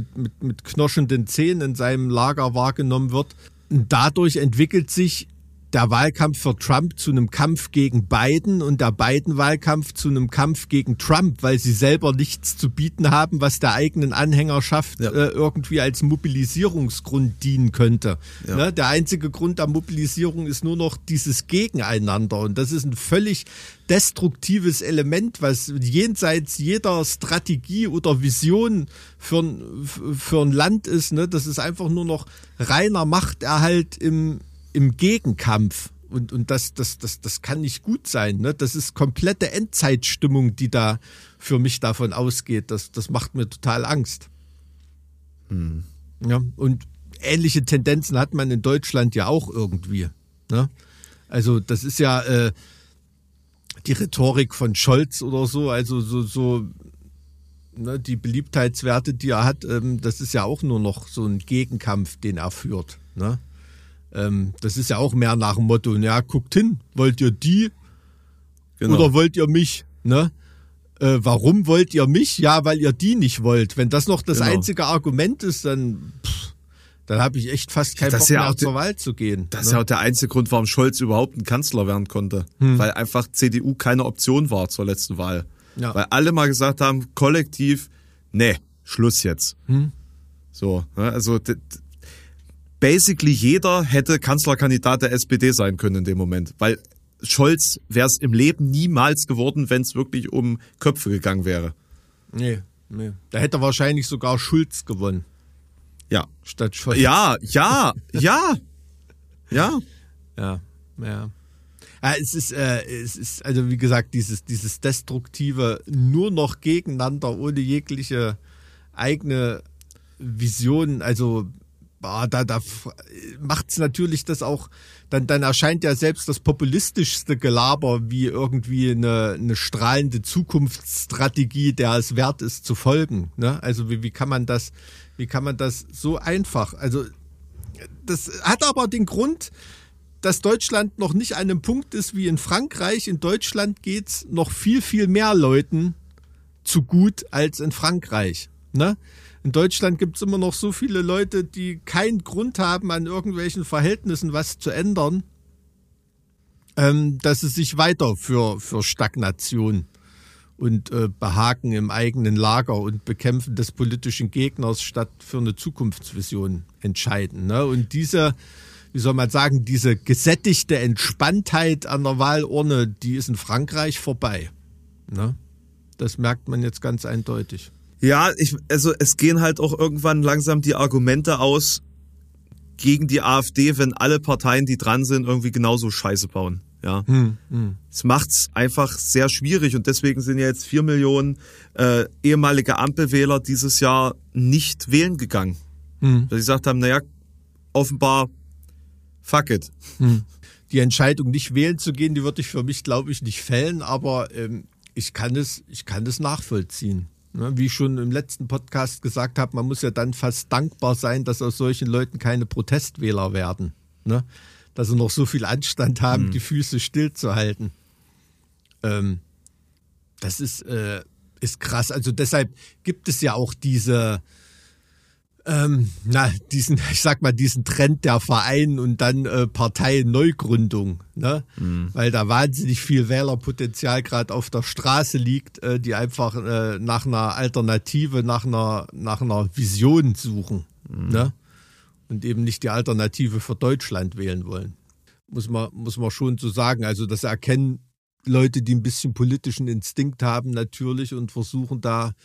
mit knirschenden Zähnen in seinem Lager wahrgenommen wird. Und dadurch entwickelt sich der Wahlkampf für Trump zu einem Kampf gegen Biden und der Biden-Wahlkampf zu einem Kampf gegen Trump, weil sie selber nichts zu bieten haben, was der eigenen Anhängerschaft irgendwie als Mobilisierungsgrund dienen könnte. Ja. Ne? Der einzige Grund der Mobilisierung ist nur noch dieses Gegeneinander und das ist ein völlig destruktives Element, was jenseits jeder Strategie oder Vision für ein Land ist. Ne? Das ist einfach nur noch reiner Machterhalt im Gegenkampf. Und das kann nicht gut sein. Ne? Das ist komplette Endzeitstimmung, die da für mich davon ausgeht. Das macht mir total Angst. Ja, und ähnliche Tendenzen hat man in Deutschland ja auch irgendwie. Ne? Also das ist ja die Rhetorik von Scholz oder so, also so ne, die Beliebtheitswerte, die er hat, das ist ja auch nur noch so ein Gegenkampf, den er führt. Ne? Das ist ja auch mehr nach dem Motto, ja, guckt hin, wollt ihr die oder wollt ihr mich? Ne? Warum wollt ihr mich? Ja, weil ihr die nicht wollt. Wenn das noch das einzige Argument ist, dann habe ich echt fast keinen Bock mehr zur Wahl zu gehen.
Das ist ja auch der einzige Grund, warum Scholz überhaupt ein Kanzler werden konnte. Weil einfach CDU keine Option war zur letzten Wahl. Ja. Weil alle mal gesagt haben, kollektiv, nee, Schluss jetzt. So, also basically jeder hätte Kanzlerkandidat der SPD sein können in dem Moment. Weil Scholz wäre es im Leben niemals geworden, wenn es wirklich um Köpfe gegangen wäre.
Nee. Da hätte wahrscheinlich sogar Schulz gewonnen.
Ja.
Statt Scholz.
Ja.
Es ist also wie gesagt dieses destruktive nur noch gegeneinander ohne jegliche eigene Vision. Also da macht es natürlich das auch. Dann erscheint ja selbst das populistischste Gelaber wie irgendwie eine strahlende Zukunftsstrategie, der es wert ist zu folgen. Ne? Also wie kann man das so einfach? Also das hat aber den Grund, dass Deutschland noch nicht an einem Punkt ist wie in Frankreich. In Deutschland geht's noch viel, viel mehr Leuten zu gut als in Frankreich. Ne? In Deutschland gibt's immer noch so viele Leute, die keinen Grund haben, an irgendwelchen Verhältnissen was zu ändern, dass es sich weiter für Stagnation und Behaken im eigenen Lager und Bekämpfen des politischen Gegners statt für eine Zukunftsvision entscheiden. Ne? Und diese gesättigte Entspanntheit an der Wahlurne, die ist in Frankreich vorbei. Ne? Das merkt man jetzt ganz eindeutig.
Ja, es gehen halt auch irgendwann langsam die Argumente aus gegen die AfD, wenn alle Parteien, die dran sind, irgendwie genauso Scheiße bauen. Ja. Es macht's einfach sehr schwierig und deswegen sind ja jetzt 4 Millionen ehemalige Ampelwähler dieses Jahr nicht wählen gegangen. Weil sie gesagt haben, naja, offenbar fuck it.
Die Entscheidung, nicht wählen zu gehen, die würde ich für mich, glaube ich, nicht fällen, aber ich kann es nachvollziehen. Ne, wie ich schon im letzten Podcast gesagt habe, man muss ja dann fast dankbar sein, dass aus solchen Leuten keine Protestwähler werden. Ne? Dass sie noch so viel Anstand haben, die Füße stillzuhalten. Das ist krass. Also deshalb gibt es ja auch diesen Trend der Verein und dann Parteienneugründung, ne? Weil da wahnsinnig viel Wählerpotenzial gerade auf der Straße liegt, die einfach nach einer Alternative, nach einer Vision suchen, ne? Und eben nicht die Alternative für Deutschland wählen wollen. Muss man schon so sagen. Also das erkennen Leute, die ein bisschen politischen Instinkt haben natürlich und versuchen da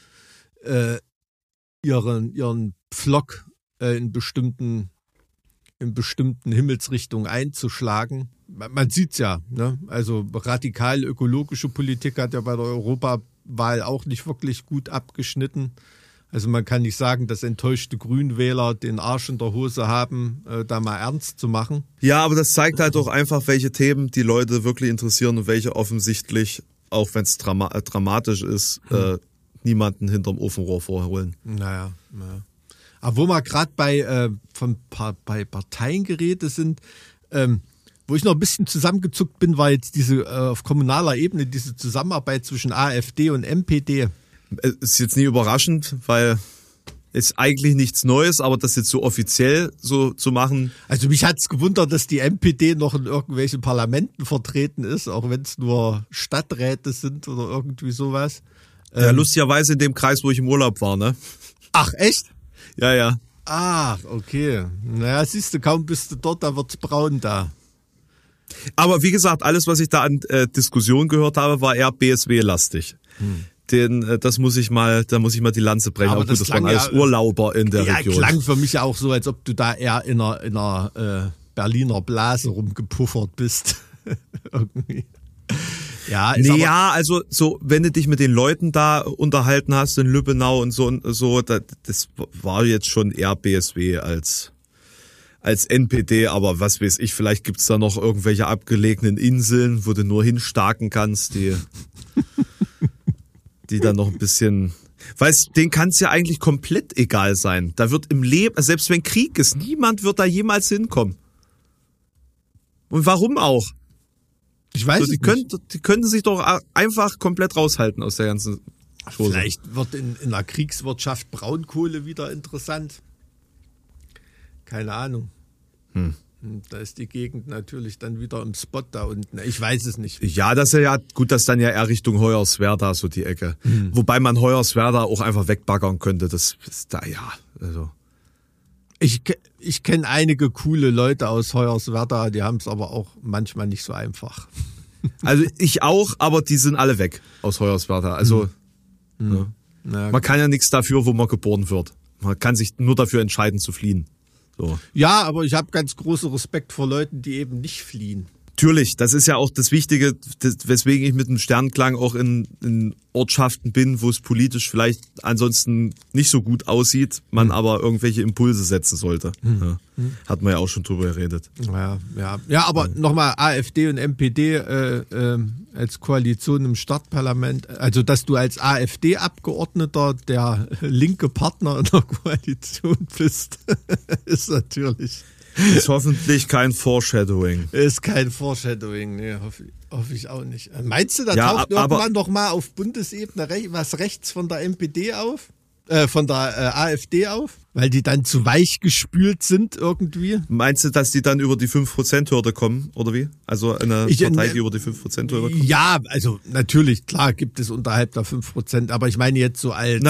ihren Pflock in bestimmten Himmelsrichtungen einzuschlagen. Man sieht's ja, ne? Also radikal ökologische Politik hat ja bei der Europawahl auch nicht wirklich gut abgeschnitten. Also man kann nicht sagen, dass enttäuschte Grünwähler den Arsch in der Hose haben, da mal ernst zu machen.
Ja, aber das zeigt halt auch einfach, welche Themen die Leute wirklich interessieren und welche offensichtlich, auch wenn es dramatisch ist, niemanden hinterm Ofenrohr vorholen.
Naja. Aber wo wir gerade bei Parteiengeräte sind, wo ich noch ein bisschen zusammengezuckt bin, war jetzt diese auf kommunaler Ebene diese Zusammenarbeit zwischen AfD und MPD.
Ist jetzt nie überraschend, weil ist eigentlich nichts Neues, aber das jetzt so offiziell so zu machen.
Also mich hat's gewundert, dass die NPD noch in irgendwelchen Parlamenten vertreten ist, auch wenn es nur Stadträte sind oder irgendwie sowas.
Ja, lustigerweise in dem Kreis, wo ich im Urlaub war, ne?
Ach, echt?
Ja, ja.
Ach, okay. Naja, siehst du, kaum bist du dort, da wird's braun da.
Aber wie gesagt, alles, was ich da an Diskussion gehört habe, war eher BSW-lastig. Da muss ich mal die Lanze brechen.
Aber
gut, das waren alles Urlauber in der Region.
Ja, klang für mich ja auch so, als ob du da eher in einer Berliner Blase rumgepuffert bist. Irgendwie. Ja,
also so, wenn du dich mit den Leuten da unterhalten hast in Lübbenau und so, das war jetzt schon eher BSW als NPD, aber was weiß ich, vielleicht gibt's da noch irgendwelche abgelegenen Inseln, wo du nur hinstarken kannst, die dann noch ein bisschen, weißt, denen kann's ja eigentlich komplett egal sein. Da wird im Leben, selbst wenn Krieg ist, niemand wird da jemals hinkommen. Und warum auch?
Ich weiß
so, die könnten sich doch einfach komplett raushalten aus der ganzen Chose.
Vielleicht wird in der Kriegswirtschaft Braunkohle wieder interessant. Keine Ahnung. Da ist die Gegend natürlich dann wieder im Spot da unten. Ich weiß es nicht.
Ja, das ist ja gut, dass dann ja eher Richtung Hoyerswerda so die Ecke. Wobei man Hoyerswerda auch einfach wegbaggern könnte. Das ist da, ja. Also.
Ich kenne einige coole Leute aus Hoyerswerda, die haben es aber auch manchmal nicht so einfach.
Also ich auch, aber die sind alle weg aus Hoyerswerda. Also ja. Man kann ja nichts dafür, wo man geboren wird. Man kann sich nur dafür entscheiden zu fliehen. So.
Ja, aber ich habe ganz großen Respekt vor Leuten, die eben nicht fliehen.
Natürlich, das ist ja auch das Wichtige, weswegen ich mit dem Sternklang auch in Ortschaften bin, wo es politisch vielleicht ansonsten nicht so gut aussieht, man aber irgendwelche Impulse setzen sollte. Ja. Hat man ja auch schon drüber geredet.
Ja, aber nochmal AfD und NPD als Koalition im Stadtparlament, also dass du als AfD-Abgeordneter der linke Partner in der Koalition bist, ist natürlich...
Ist hoffentlich kein Foreshadowing.
Ist kein Foreshadowing, nee, hoffe ich auch nicht. Meinst du, da taucht irgendwann noch mal auf Bundesebene was rechts von der NPD auf? Von der AfD auf? Weil die dann zu weich gespült sind irgendwie?
Meinst du, dass die dann über die 5%-Hürde kommen, oder wie? Also eine Partei, die über die 5%-Hürde kommt?
Ja, also natürlich, klar gibt es unterhalb der 5%, aber ich meine jetzt so als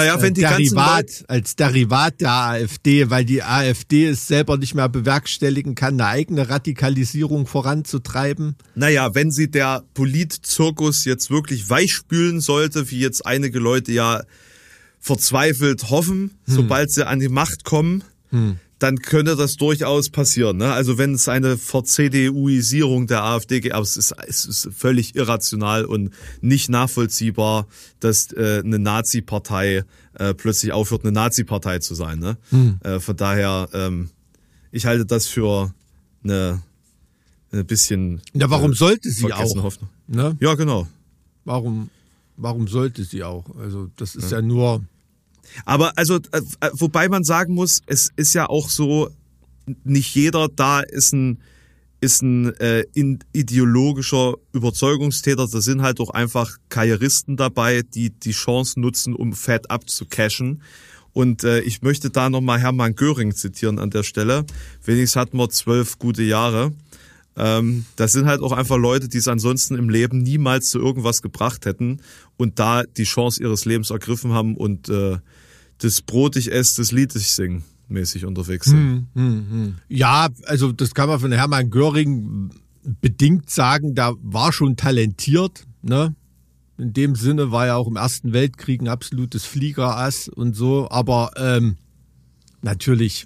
Derivat der AfD, weil die AfD es selber nicht mehr bewerkstelligen kann, eine eigene Radikalisierung voranzutreiben.
Naja, wenn sie der Politzirkus jetzt wirklich weichspülen sollte, wie jetzt einige Leute ja verzweifelt hoffen, sobald sie an die Macht kommen, dann könnte das durchaus passieren. Ne? Also wenn es eine Ver-CDUisierung der AfD gibt, aber es ist völlig irrational und nicht nachvollziehbar, dass eine Nazi-Partei plötzlich aufhört, eine Nazi-Partei zu sein. Ne? Von daher, ich halte das für eine bisschen...
Ja, warum sollte sie auch?
Hoffnung.
Ne?
Ja, genau.
Warum sollte sie auch? Also das ist ja nur...
Aber also, wobei man sagen muss, es ist ja auch so, nicht jeder da ist ein ideologischer Überzeugungstäter. Da sind halt auch einfach Karrieristen dabei, die die Chance nutzen, um fett abzucashen. Und ich möchte da nochmal Hermann Göring zitieren an der Stelle. Wenigstens hatten wir 12 gute Jahre. Das sind halt auch einfach Leute, die es ansonsten im Leben niemals zu irgendwas gebracht hätten und da die Chance ihres Lebens ergriffen haben und das Brot ich esse, das Lied ich sing mäßig unterwegs sind.
Ja, also das kann man von Hermann Göring bedingt sagen, der war schon talentiert, ne? In dem Sinne war er auch im Ersten Weltkrieg ein absolutes Fliegerass und so, aber natürlich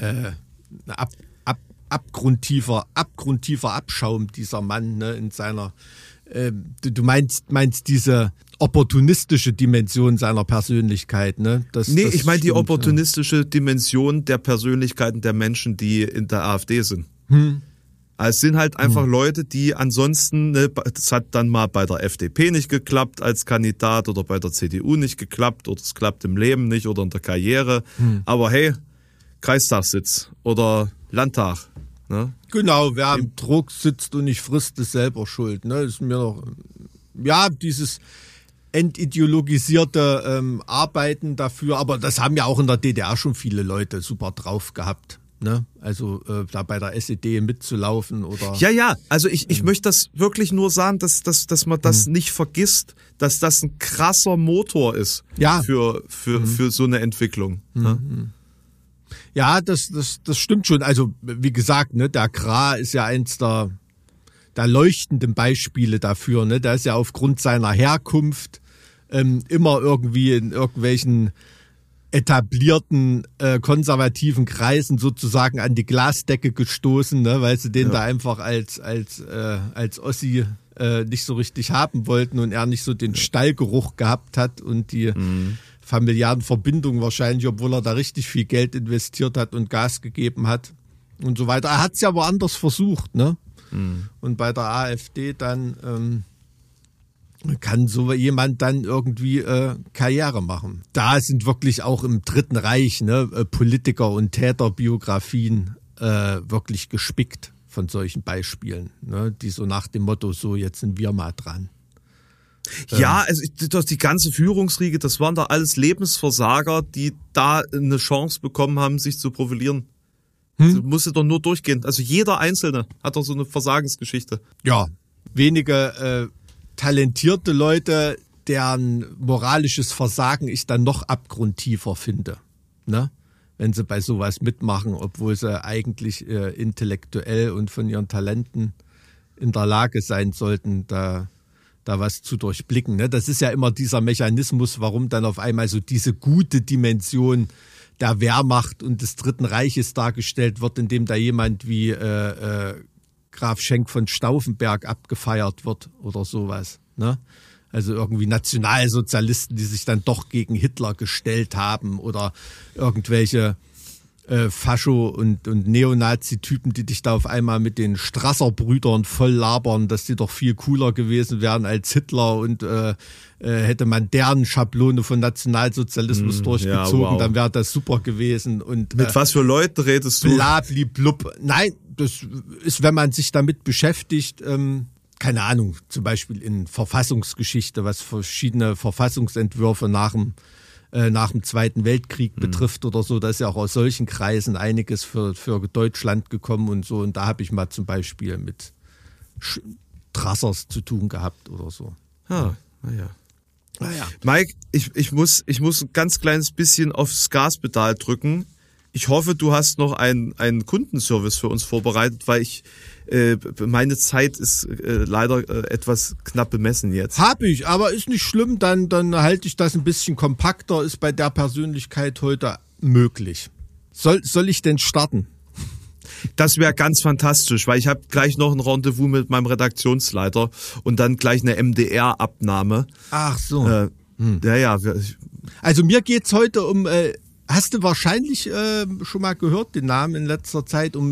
abgrundtiefer Abschaum dieser Mann, ne, in seiner du meinst diese opportunistische Dimension seiner Persönlichkeit, ne?
Ich meine die opportunistische Dimension der Persönlichkeiten der Menschen, die in der AfD sind. Also es sind halt einfach Leute, die ansonsten, ne, das hat dann mal bei der FDP nicht geklappt als Kandidat oder bei der CDU nicht geklappt oder es klappt im Leben nicht oder in der Karriere. Aber hey, Kreistagssitz oder Landtag. Ne?
Genau, wer am Druck sitzt und nicht frisst, ist selber schuld. Ne? Ist mir noch, ja, dieses entideologisierte Arbeiten dafür, aber das haben ja auch in der DDR schon viele Leute super drauf gehabt. Ne? Also da bei der SED mitzulaufen oder...
Ja, also ich möchte das wirklich nur sagen, dass man das nicht vergisst, dass das ein krasser Motor ist für so eine Entwicklung. Ne?
Ja, das stimmt schon. Also wie gesagt, ne, der Gra ist ja eins der leuchtenden Beispiele dafür. Ne? Der ist ja aufgrund seiner Herkunft immer irgendwie in irgendwelchen etablierten konservativen Kreisen sozusagen an die Glasdecke gestoßen, ne, weil sie den da einfach als Ossi nicht so richtig haben wollten und er nicht so den Stallgeruch gehabt hat und die familiären Verbindungen wahrscheinlich, obwohl er da richtig viel Geld investiert hat und Gas gegeben hat und so weiter. Er hat es ja woanders versucht, ne? Und bei der AfD dann kann so jemand dann irgendwie Karriere machen. Da sind wirklich auch im Dritten Reich Politiker- und Täterbiografien wirklich gespickt von solchen Beispielen, ne, die so nach dem Motto, so jetzt sind wir mal dran.
Ja, also die ganze Führungsriege, das waren da alles Lebensversager, die da eine Chance bekommen haben, sich zu profilieren. Das musste doch nur durchgehen. Also jeder Einzelne hat doch so eine Versagensgeschichte.
Ja, wenige talentierte Leute, deren moralisches Versagen ich dann noch abgrundtiefer finde, ne? Wenn sie bei sowas mitmachen, obwohl sie eigentlich intellektuell und von ihren Talenten in der Lage sein sollten, da was zu durchblicken. Ne? Das ist ja immer dieser Mechanismus, warum dann auf einmal so diese gute Dimension der Wehrmacht und des Dritten Reiches dargestellt wird, indem da jemand wie Graf Schenk von Stauffenberg abgefeiert wird oder sowas. Ne? Also irgendwie Nationalsozialisten, die sich dann doch gegen Hitler gestellt haben oder irgendwelche Fascho- und Neonazi-Typen, die dich da auf einmal mit den Strasser-Brüdern voll labern, dass die doch viel cooler gewesen wären als Hitler und hätte man deren Schablone von Nationalsozialismus durchgezogen, dann wäre das super gewesen. Und
mit was für Leuten redest du?
Blabli-blub. Nein, das ist, wenn man sich damit beschäftigt, keine Ahnung, zum Beispiel in Verfassungsgeschichte, was verschiedene Verfassungsentwürfe nach dem Zweiten Weltkrieg betrifft oder so, da ist ja auch aus solchen Kreisen einiges für Deutschland gekommen und so. Und da habe ich mal zum Beispiel mit Trassers zu tun gehabt oder so.
Ah, naja. Mike, ich muss ein ganz kleines bisschen aufs Gaspedal drücken. Ich hoffe, du hast noch einen Kundenservice für uns vorbereitet, weil meine Zeit ist leider etwas knapp bemessen jetzt.
Hab ich, aber ist nicht schlimm, dann halte ich das ein bisschen kompakter, ist bei der Persönlichkeit heute möglich. Soll ich denn starten?
Das wäre ganz fantastisch, weil ich habe gleich noch ein Rendezvous mit meinem Redaktionsleiter und dann gleich eine MDR-Abnahme.
Ach so.
Ja.
Also mir geht's heute um... Hast du wahrscheinlich schon mal gehört, den Namen in letzter Zeit, um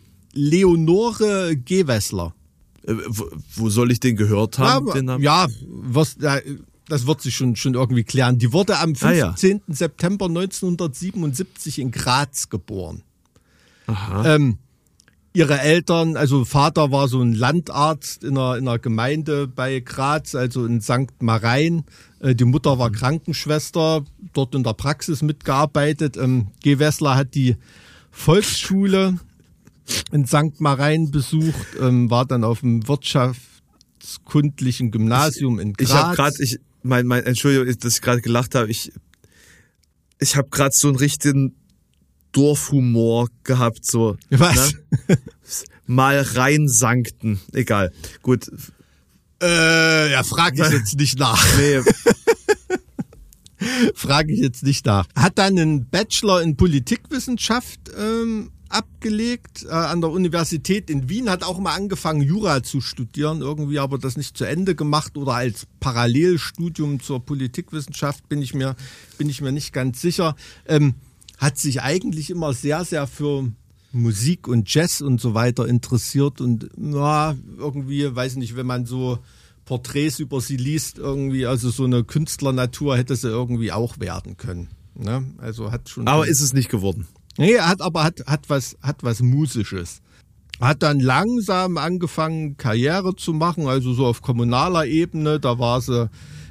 Leonore Gewessler?
Wo soll ich den gehört haben? Den Namen?
Ja, das wird sich schon irgendwie klären. Die wurde am 15. September 1977 in Graz geboren.
Aha.
Ihre Eltern, also Vater war so ein Landarzt in einer Gemeinde bei Graz, also in St. Marein. Die Mutter war Krankenschwester, dort in der Praxis mitgearbeitet. Gewessler hat die Volksschule in St. Marein besucht, war dann auf dem wirtschaftskundlichen Gymnasium in Graz.
Ich habe gerade, Entschuldigung, dass ich gerade gelacht habe, ich habe gerade so einen richtigen Dorfhumor gehabt, so.
Was?
Ne? Mal reinsankten. Egal. Gut.
Frage ich jetzt nicht nach.
Nee.
Frage ich jetzt nicht nach. Hat dann einen Bachelor in Politikwissenschaft abgelegt an der Universität in Wien, hat auch mal angefangen, Jura zu studieren, irgendwie aber das nicht zu Ende gemacht oder als Parallelstudium zur Politikwissenschaft, bin ich mir nicht ganz sicher. Hat sich eigentlich immer sehr, sehr für Musik und Jazz und so weiter interessiert und irgendwie, weiß nicht, wenn man so Porträts über sie liest, irgendwie, also so eine Künstlernatur hätte sie irgendwie auch werden können. Ne? Also hat schon.
Aber ist es nicht geworden?
Nee, hat was Musisches. Hat dann langsam angefangen, Karriere zu machen, also so auf kommunaler Ebene. Da war sie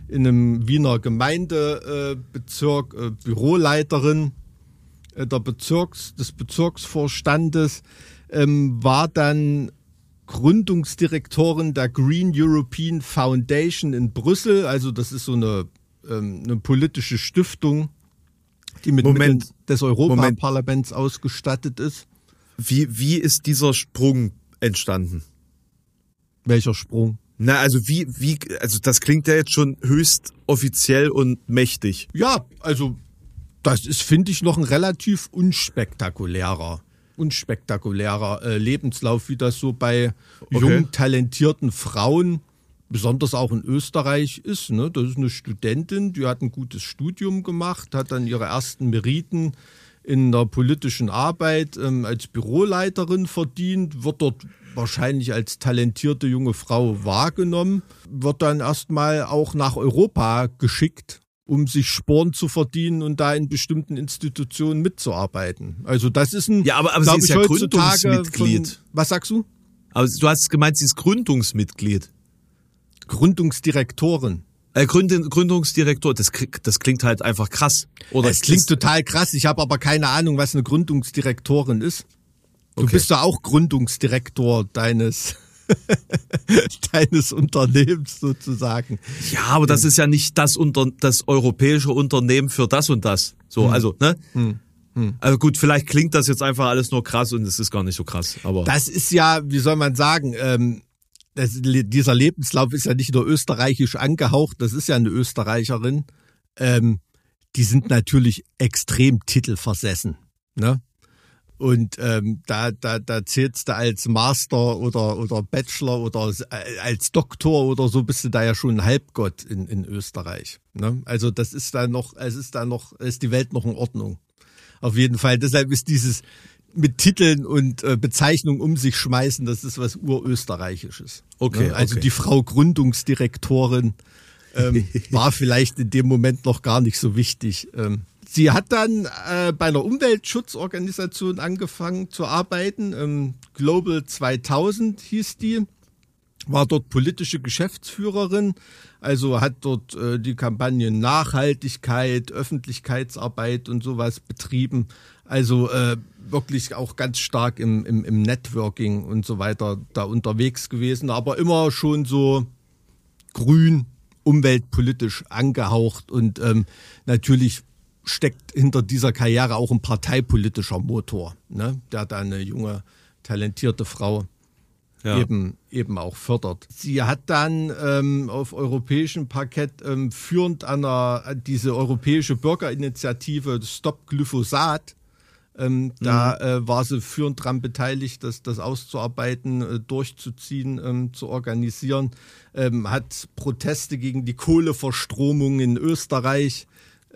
in einem Wiener Gemeindebezirk, Büroleiterin des Bezirksvorstandes, war dann Gründungsdirektorin der Green European Foundation in Brüssel. Also das ist so eine politische Stiftung, die mit Mitteln des Europaparlaments ausgestattet ist.
Wie ist dieser Sprung entstanden?
Welcher Sprung?
Na, also also das klingt ja jetzt schon höchst offiziell und mächtig.
Ja, also das ist, finde ich, noch ein relativ unspektakulärer Lebenslauf, wie das so bei jungen, talentierten Frauen, besonders auch in Österreich ist. Ne? Das ist eine Studentin, die hat ein gutes Studium gemacht, hat dann ihre ersten Meriten in der politischen Arbeit als Büroleiterin verdient, wird dort wahrscheinlich als talentierte junge Frau wahrgenommen, wird dann erstmal auch nach Europa geschickt, um sich Sporen zu verdienen und da in bestimmten Institutionen mitzuarbeiten. Also das ist ein...
Ja, aber sie ist ja Gründungsmitglied.
Was sagst du?
Aber du hast gemeint, sie ist Gründungsmitglied.
Gründungsdirektorin.
Gründungsdirektor, das klingt halt einfach krass. Oder
es klingt total krass, ich habe aber keine Ahnung, was eine Gründungsdirektorin ist. Du bist ja auch Gründungsdirektor deines Unternehmens sozusagen.
Ja, aber das ist ja nicht das europäische Unternehmen für das und das. So, also, ne? Also gut, vielleicht klingt das jetzt einfach alles nur krass und es ist gar nicht so krass. Aber
das ist ja, wie soll man sagen, dieser Lebenslauf ist ja nicht nur österreichisch angehaucht, das ist ja eine Österreicherin. Die sind natürlich extrem titelversessen, ne? Und da zählst du als Master oder Bachelor oder als Doktor oder so, bist du da ja schon ein Halbgott in Österreich. Ne? Also das ist ist die Welt noch in Ordnung. Auf jeden Fall. Deshalb ist dieses mit Titeln und Bezeichnungen um sich schmeißen, das ist was Urösterreichisches.
Okay.
Ne? Also die Frau Gründungsdirektorin war vielleicht in dem Moment noch gar nicht so wichtig. Sie hat dann bei einer Umweltschutzorganisation angefangen zu arbeiten. Global 2000 hieß die, war dort politische Geschäftsführerin, also hat dort die Kampagnen Nachhaltigkeit, Öffentlichkeitsarbeit und sowas betrieben. Also wirklich auch ganz stark im Networking und so weiter da unterwegs gewesen, aber immer schon so grün, umweltpolitisch angehaucht und natürlich steckt hinter dieser Karriere auch ein parteipolitischer Motor, ne? Der da eine junge, talentierte Frau eben auch fördert. Sie hat dann auf europäischem Parkett führend an diese europäische Bürgerinitiative Stop Glyphosat, da war sie führend daran beteiligt, das auszuarbeiten, durchzuziehen, zu organisieren, hat Proteste gegen die Kohleverstromung in Österreich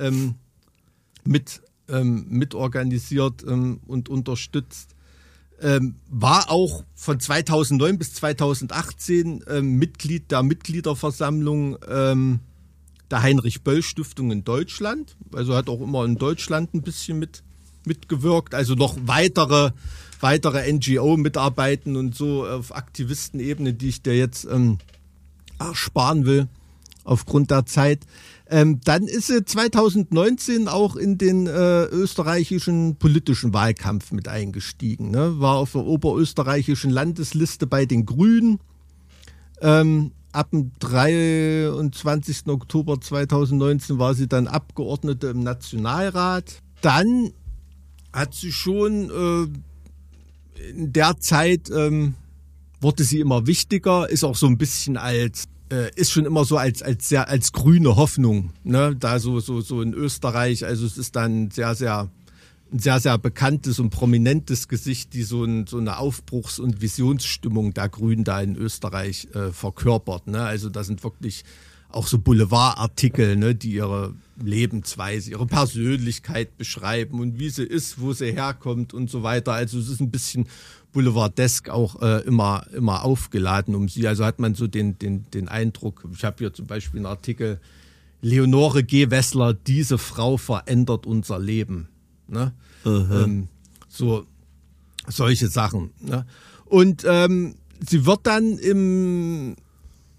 mit organisiert und unterstützt. War auch von 2009 bis 2018 Mitglied der Mitgliederversammlung der Heinrich-Böll-Stiftung in Deutschland. Also hat auch immer in Deutschland ein bisschen mitgewirkt. Also noch weitere NGO-Mitarbeiten und so auf Aktivistenebene, die ich dir jetzt ersparen will aufgrund der Zeit. Dann ist sie 2019 auch in den österreichischen politischen Wahlkampf mit eingestiegen. Ne? War auf der oberösterreichischen Landesliste bei den Grünen. Ab dem 23. Oktober 2019 war sie dann Abgeordnete im Nationalrat. Dann hat sie schon in der Zeit wurde sie immer wichtiger, ist auch so ein bisschen ist schon immer so als grüne Hoffnung, ne? Da so in Österreich, also es ist dann ein sehr, sehr bekanntes und prominentes Gesicht, die so eine Aufbruchs- und Visionsstimmung der Grünen da in Österreich verkörpert, ne? Also da sind wirklich auch so Boulevardartikel, ne, die ihre Lebensweise, ihre Persönlichkeit beschreiben und wie sie ist, wo sie herkommt und so weiter. Also es ist ein bisschen boulevardesk auch immer aufgeladen um sie. Also hat man so den Eindruck, ich habe hier zum Beispiel einen Artikel, Leonore G. Wessler, diese Frau verändert unser Leben. Ne? So solche Sachen. Ne? Und sie wird dann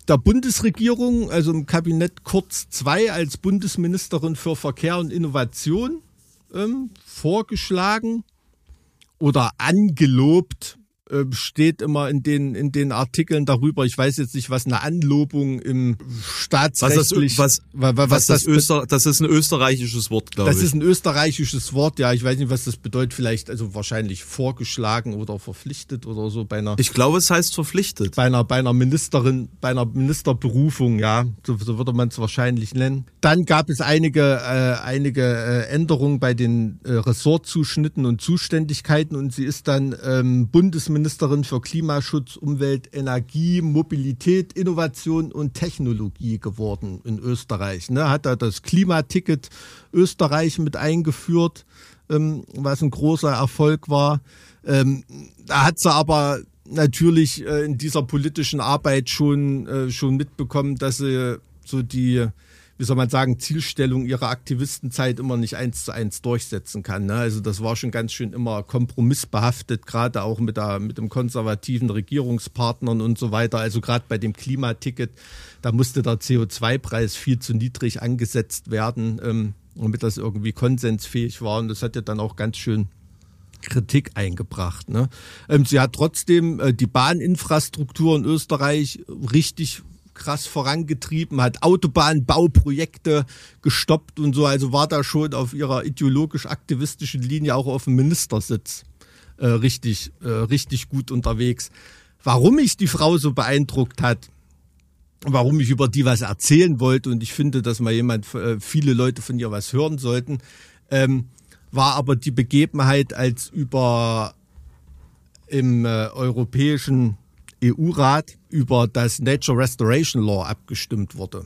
der Bundesregierung, also im Kabinett Kurz II als Bundesministerin für Verkehr und Innovation vorgeschlagen oder angelobt. Steht immer in den Artikeln darüber. Ich weiß jetzt nicht, was eine Anlobung im staatsrechtlich...
Das ist ein österreichisches Wort, glaube ich.
Das ist ein österreichisches Wort, ja. Ich weiß nicht, was das bedeutet. Vielleicht, also wahrscheinlich vorgeschlagen oder verpflichtet oder so bei einer...
Ich glaube, es heißt verpflichtet.
Bei einer Ministerin, bei einer Ministerberufung, ja. So würde man es wahrscheinlich nennen. Dann gab es einige Änderungen bei den Ressortzuschnitten und Zuständigkeiten und sie ist dann Bundesministerin für Klimaschutz, Umwelt, Energie, Mobilität, Innovation und Technologie geworden in Österreich. Hat da das Klimaticket Österreich mit eingeführt, was ein großer Erfolg war. Da hat sie aber natürlich in dieser politischen Arbeit schon mitbekommen, dass sie so die, wie soll man sagen, Zielstellung ihrer Aktivistenzeit immer nicht 1:1 durchsetzen kann. Ne? Also das war schon ganz schön immer kompromissbehaftet, gerade auch mit dem konservativen Regierungspartnern und so weiter. Also gerade bei dem Klimaticket, da musste der CO2-Preis viel zu niedrig angesetzt werden, damit das irgendwie konsensfähig war. Und das hat ja dann auch ganz schön Kritik eingebracht. Ne? Sie hat trotzdem die Bahninfrastruktur in Österreich richtig krass vorangetrieben, hat Autobahnbauprojekte gestoppt und so, also war da schon auf ihrer ideologisch-aktivistischen Linie auch auf dem Ministersitz richtig gut unterwegs. Warum mich die Frau so beeindruckt hat, warum ich über die was erzählen wollte und ich finde, dass mal viele Leute von ihr was hören sollten, war aber die Begebenheit, als im europäischen EU-Rat über das Nature Restoration Law abgestimmt wurde.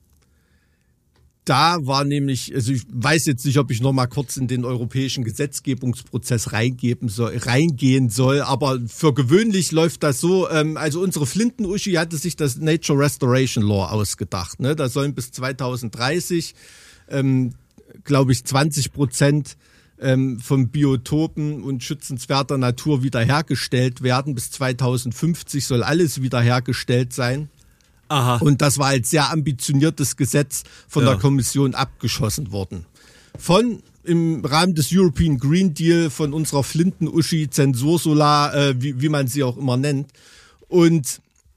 Da war nämlich, also ich weiß jetzt nicht, ob ich noch mal kurz in den europäischen Gesetzgebungsprozess reingehen soll, aber für gewöhnlich läuft das so, also unsere Flinten-Uschi hatte sich das Nature Restoration Law ausgedacht. Ne? Da sollen bis 2030, glaube ich, 20% von Biotopen und schützenswerter Natur wiederhergestellt werden. Bis 2050 soll alles wiederhergestellt sein.
Aha.
Und das war als sehr ambitioniertes Gesetz von der Kommission abgeschossen worden. Im Rahmen des European Green Deal von unserer Flinten-Uschi, Zensursolar, wie man sie auch immer nennt. Und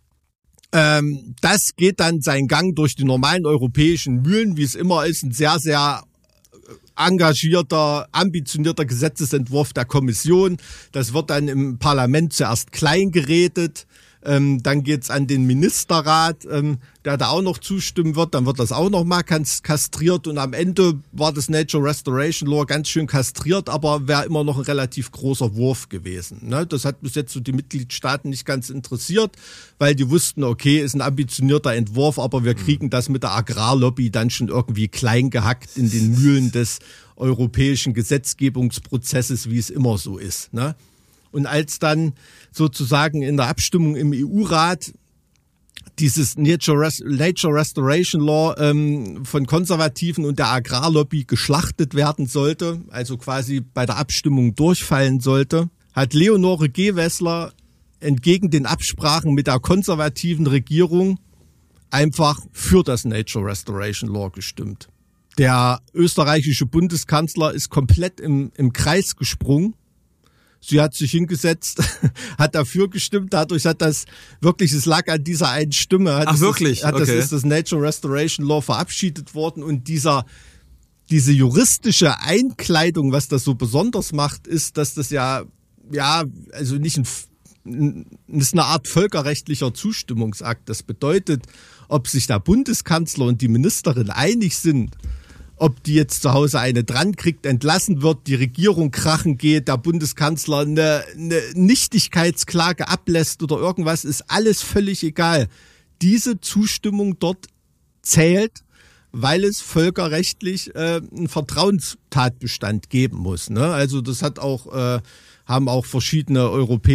das geht dann seinen Gang durch die normalen europäischen Mühlen, wie es immer ist, ein sehr, sehr engagierter, ambitionierter Gesetzesentwurf der Kommission. Das wird dann im Parlament zuerst klein geredet. Dann geht's an den Ministerrat, der da auch noch zustimmen wird. Dann wird das auch noch mal kastriert. Und am Ende war das Nature Restoration Law ganz schön kastriert, aber wäre immer noch ein relativ großer Wurf gewesen. Ne? Das hat bis jetzt so die Mitgliedstaaten nicht ganz interessiert, weil die wussten, okay, ist ein ambitionierter Entwurf, aber wir kriegen das mit der Agrarlobby dann schon irgendwie klein gehackt in den Mühlen des europäischen Gesetzgebungsprozesses, wie es immer so ist. Ne? Und als dann sozusagen in der Abstimmung im EU-Rat dieses Nature Restoration Law von Konservativen und der Agrarlobby geschlachtet werden sollte, also quasi bei der Abstimmung durchfallen sollte, hat Leonore Gewessler entgegen den Absprachen mit der konservativen Regierung einfach für das Nature Restoration Law gestimmt. Der österreichische Bundeskanzler ist komplett im Kreis gesprungen. Sie hat sich hingesetzt, hat dafür gestimmt, dadurch hat das wirklich, es lag an dieser einen Stimme.
Ach wirklich?
Das ist das Nature Restoration Law verabschiedet worden und diese juristische Einkleidung, was das so besonders macht, ist, dass das also nicht ist eine Art völkerrechtlicher Zustimmungsakt. Das bedeutet, ob sich der Bundeskanzler und die Ministerin einig sind, ob die jetzt zu Hause eine dran kriegt, entlassen wird, die Regierung krachen geht, der Bundeskanzler eine Nichtigkeitsklage ablässt oder irgendwas, ist alles völlig egal. Diese Zustimmung dort zählt, weil es völkerrechtlich einen Vertrauenstatbestand geben muss. Ne? Also das haben auch verschiedene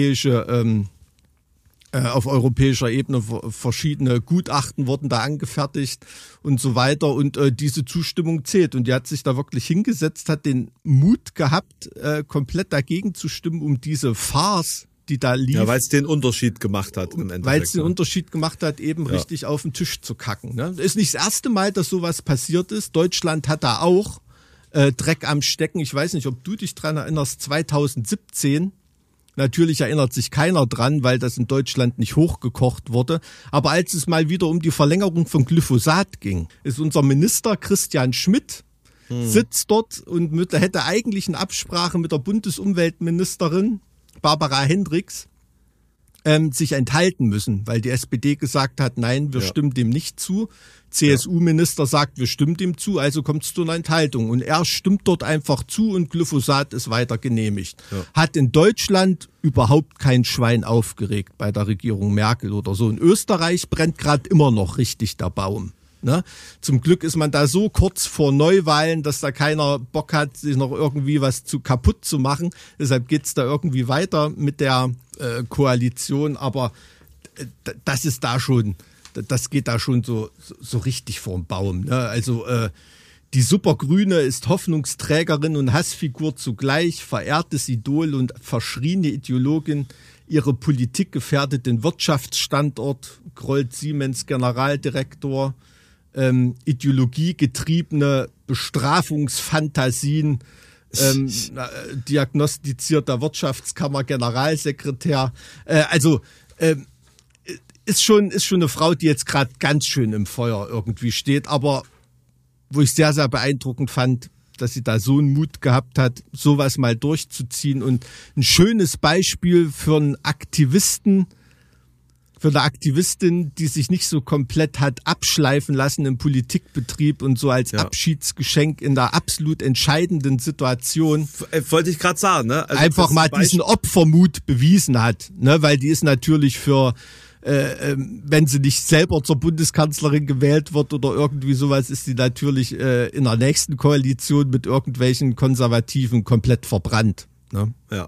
auf europäischer Ebene verschiedene Gutachten wurden da angefertigt und so weiter und diese Zustimmung zählt und die hat sich da wirklich hingesetzt, hat den Mut gehabt, komplett dagegen zu stimmen, um diese Farce, die da lief.
Ja, weil es den Unterschied gemacht hat im Endeffekt.
Weil es den Unterschied gemacht hat, eben richtig auf den Tisch zu kacken. Ne? Ist nicht das erste Mal, dass sowas passiert ist. Deutschland hat da auch Dreck am Stecken. Ich weiß nicht, ob du dich dran erinnerst, 2017. Natürlich erinnert sich keiner dran, weil das in Deutschland nicht hochgekocht wurde. Aber als es mal wieder um die Verlängerung von Glyphosat ging, ist unser Minister Christian Schmidt sitzt dort und hätte eigentlich eine Absprache mit der Bundesumweltministerin Barbara Hendricks sich enthalten müssen, weil die SPD gesagt hat, nein, wir stimmen dem nicht zu. CSU-Minister sagt, wir stimmen dem zu, also kommt es zu einer Enthaltung. Und er stimmt dort einfach zu und Glyphosat ist weiter genehmigt. Ja. Hat in Deutschland überhaupt kein Schwein aufgeregt bei der Regierung Merkel oder so. In Österreich brennt gerade immer noch richtig der Baum. Ne? Zum Glück ist man da so kurz vor Neuwahlen, dass da keiner Bock hat, sich noch irgendwie was kaputt zu machen. Deshalb geht's da irgendwie weiter mit der Koalition. Aber das ist da schon, das geht da schon so richtig vorm Baum. Ne? Also die Supergrüne ist Hoffnungsträgerin und Hassfigur zugleich, verehrtes Idol und verschriene Ideologin. Ihre Politik gefährdet den Wirtschaftsstandort, grollt Siemens Generaldirektor. Ideologiegetriebene Bestrafungsfantasien, diagnostizierter Wirtschaftskammer Generalsekretär. Ist schon eine Frau, die jetzt gerade ganz schön im Feuer irgendwie steht, aber wo ich sehr, sehr beeindruckend fand, dass sie da so einen Mut gehabt hat, sowas mal durchzuziehen und ein schönes Beispiel für einen Aktivisten, für eine Aktivistin, die sich nicht so komplett hat abschleifen lassen im Politikbetrieb und so als Abschiedsgeschenk in der absolut entscheidenden Situation.
Wollte ich gerade sagen, ne? Also
einfach mal diesen Opfermut bewiesen hat, ne? Weil die ist natürlich für, wenn sie nicht selber zur Bundeskanzlerin gewählt wird oder irgendwie sowas, ist sie natürlich in der nächsten Koalition mit irgendwelchen Konservativen komplett verbrannt. Ne? Ja.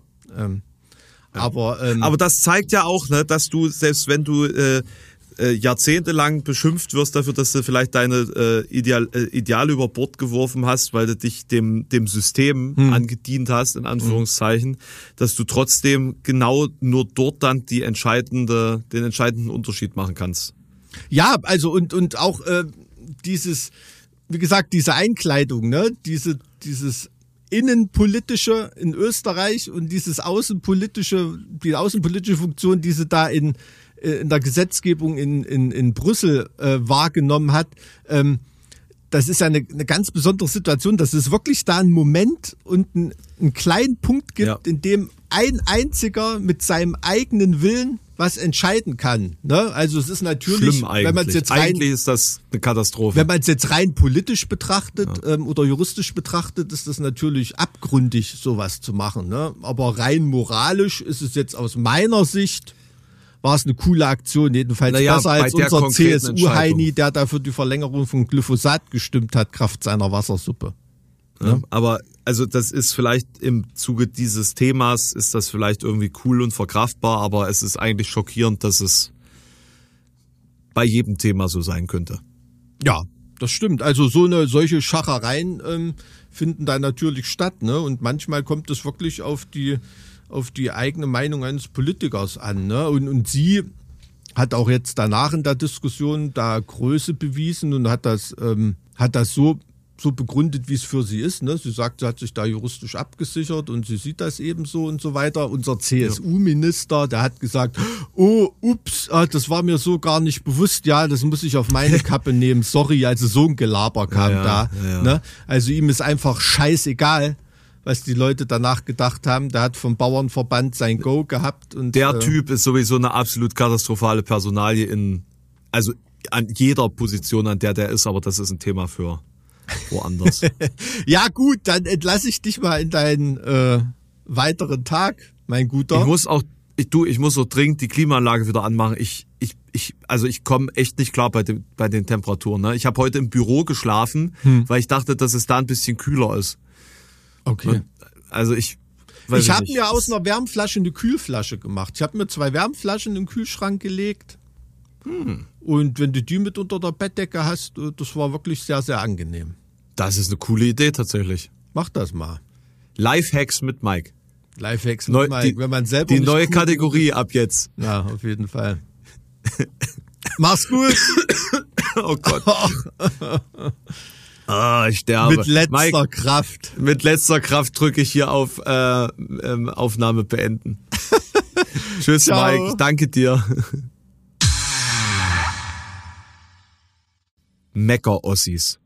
Aber
das zeigt ja auch, ne, dass du, selbst wenn du jahrzehntelang beschimpft wirst dafür, dass du vielleicht deine Ideale über Bord geworfen hast, weil du dich dem System angedient hast, in Anführungszeichen, dass du trotzdem genau nur dort dann den entscheidenden Unterschied machen kannst.
Ja, also und auch dieses, wie gesagt, diese Einkleidung, ne, dieses innenpolitische in Österreich und die außenpolitische Funktion, die sie da in der Gesetzgebung in Brüssel wahrgenommen hat, das ist eine ganz besondere Situation, dass es wirklich da einen Moment und einen kleinen Punkt gibt, in dem ein einziger mit seinem eigenen Willen was entscheiden kann. Ne? Also es ist natürlich,
schlimm eigentlich.
Wenn man es jetzt
eigentlich ist das eine Katastrophe.
Wenn man es jetzt rein politisch betrachtet oder juristisch betrachtet, ist das natürlich abgründig, sowas zu machen. Ne? Aber rein moralisch ist es jetzt aus meiner Sicht, war es eine coole Aktion, jedenfalls besser als unser CSU-Heini, der da für die Verlängerung von Glyphosat gestimmt hat, Kraft seiner Wassersuppe.
Ja, aber also das ist vielleicht im Zuge dieses Themas, ist das vielleicht irgendwie cool und verkraftbar, aber es ist eigentlich schockierend, dass es bei jedem Thema so sein könnte.
Ja, das stimmt. Also solche Schachereien finden da natürlich statt, ne? Und manchmal kommt es wirklich auf die eigene Meinung eines Politikers an, ne? Und sie hat auch jetzt danach in der Diskussion da Größe bewiesen und hat das so begründet, wie es für sie ist. Ne? Sie sagt, sie hat sich da juristisch abgesichert und sie sieht das eben so und so weiter. Unser CSU-Minister, der hat gesagt, das war mir so gar nicht bewusst. Ja, das muss ich auf meine Kappe nehmen. Sorry, also so ein Gelaber kam da. Ne? Also ihm ist einfach scheißegal, was die Leute danach gedacht haben. Der hat vom Bauernverband sein Go gehabt. Und
der Typ ist sowieso eine absolut katastrophale Personalie also an jeder Position, an der ist, aber das ist ein Thema für woanders.
Ja gut, dann entlasse ich dich mal in deinen weiteren Tag, mein Guter.
Ich muss auch dringend die Klimaanlage wieder anmachen. Ich komme echt nicht klar bei den Temperaturen. Ne? Ich habe heute im Büro geschlafen, weil ich dachte, dass es da ein bisschen kühler ist.
Okay.
Also ich
habe mir aus einer Wärmflasche eine Kühlflasche gemacht. Ich habe mir 2 Wärmflaschen in den Kühlschrank gelegt. Und wenn du die mit unter der Bettdecke hast, das war wirklich sehr, sehr angenehm.
Das ist eine coole Idee tatsächlich.
Mach das mal.
Lifehacks mit Mike.
Lifehacks mit Mike, wenn man selber
die
nicht
neue
cool
Kategorie ab jetzt.
Ja, auf jeden Fall. Mach's gut.
Oh Gott. Ich sterbe.
Mit letzter
Mike,
Kraft.
Mit letzter Kraft drücke ich hier auf Aufnahme beenden. Tschüss,
Ciao.
Mike. Danke dir. Mecker-Ossis.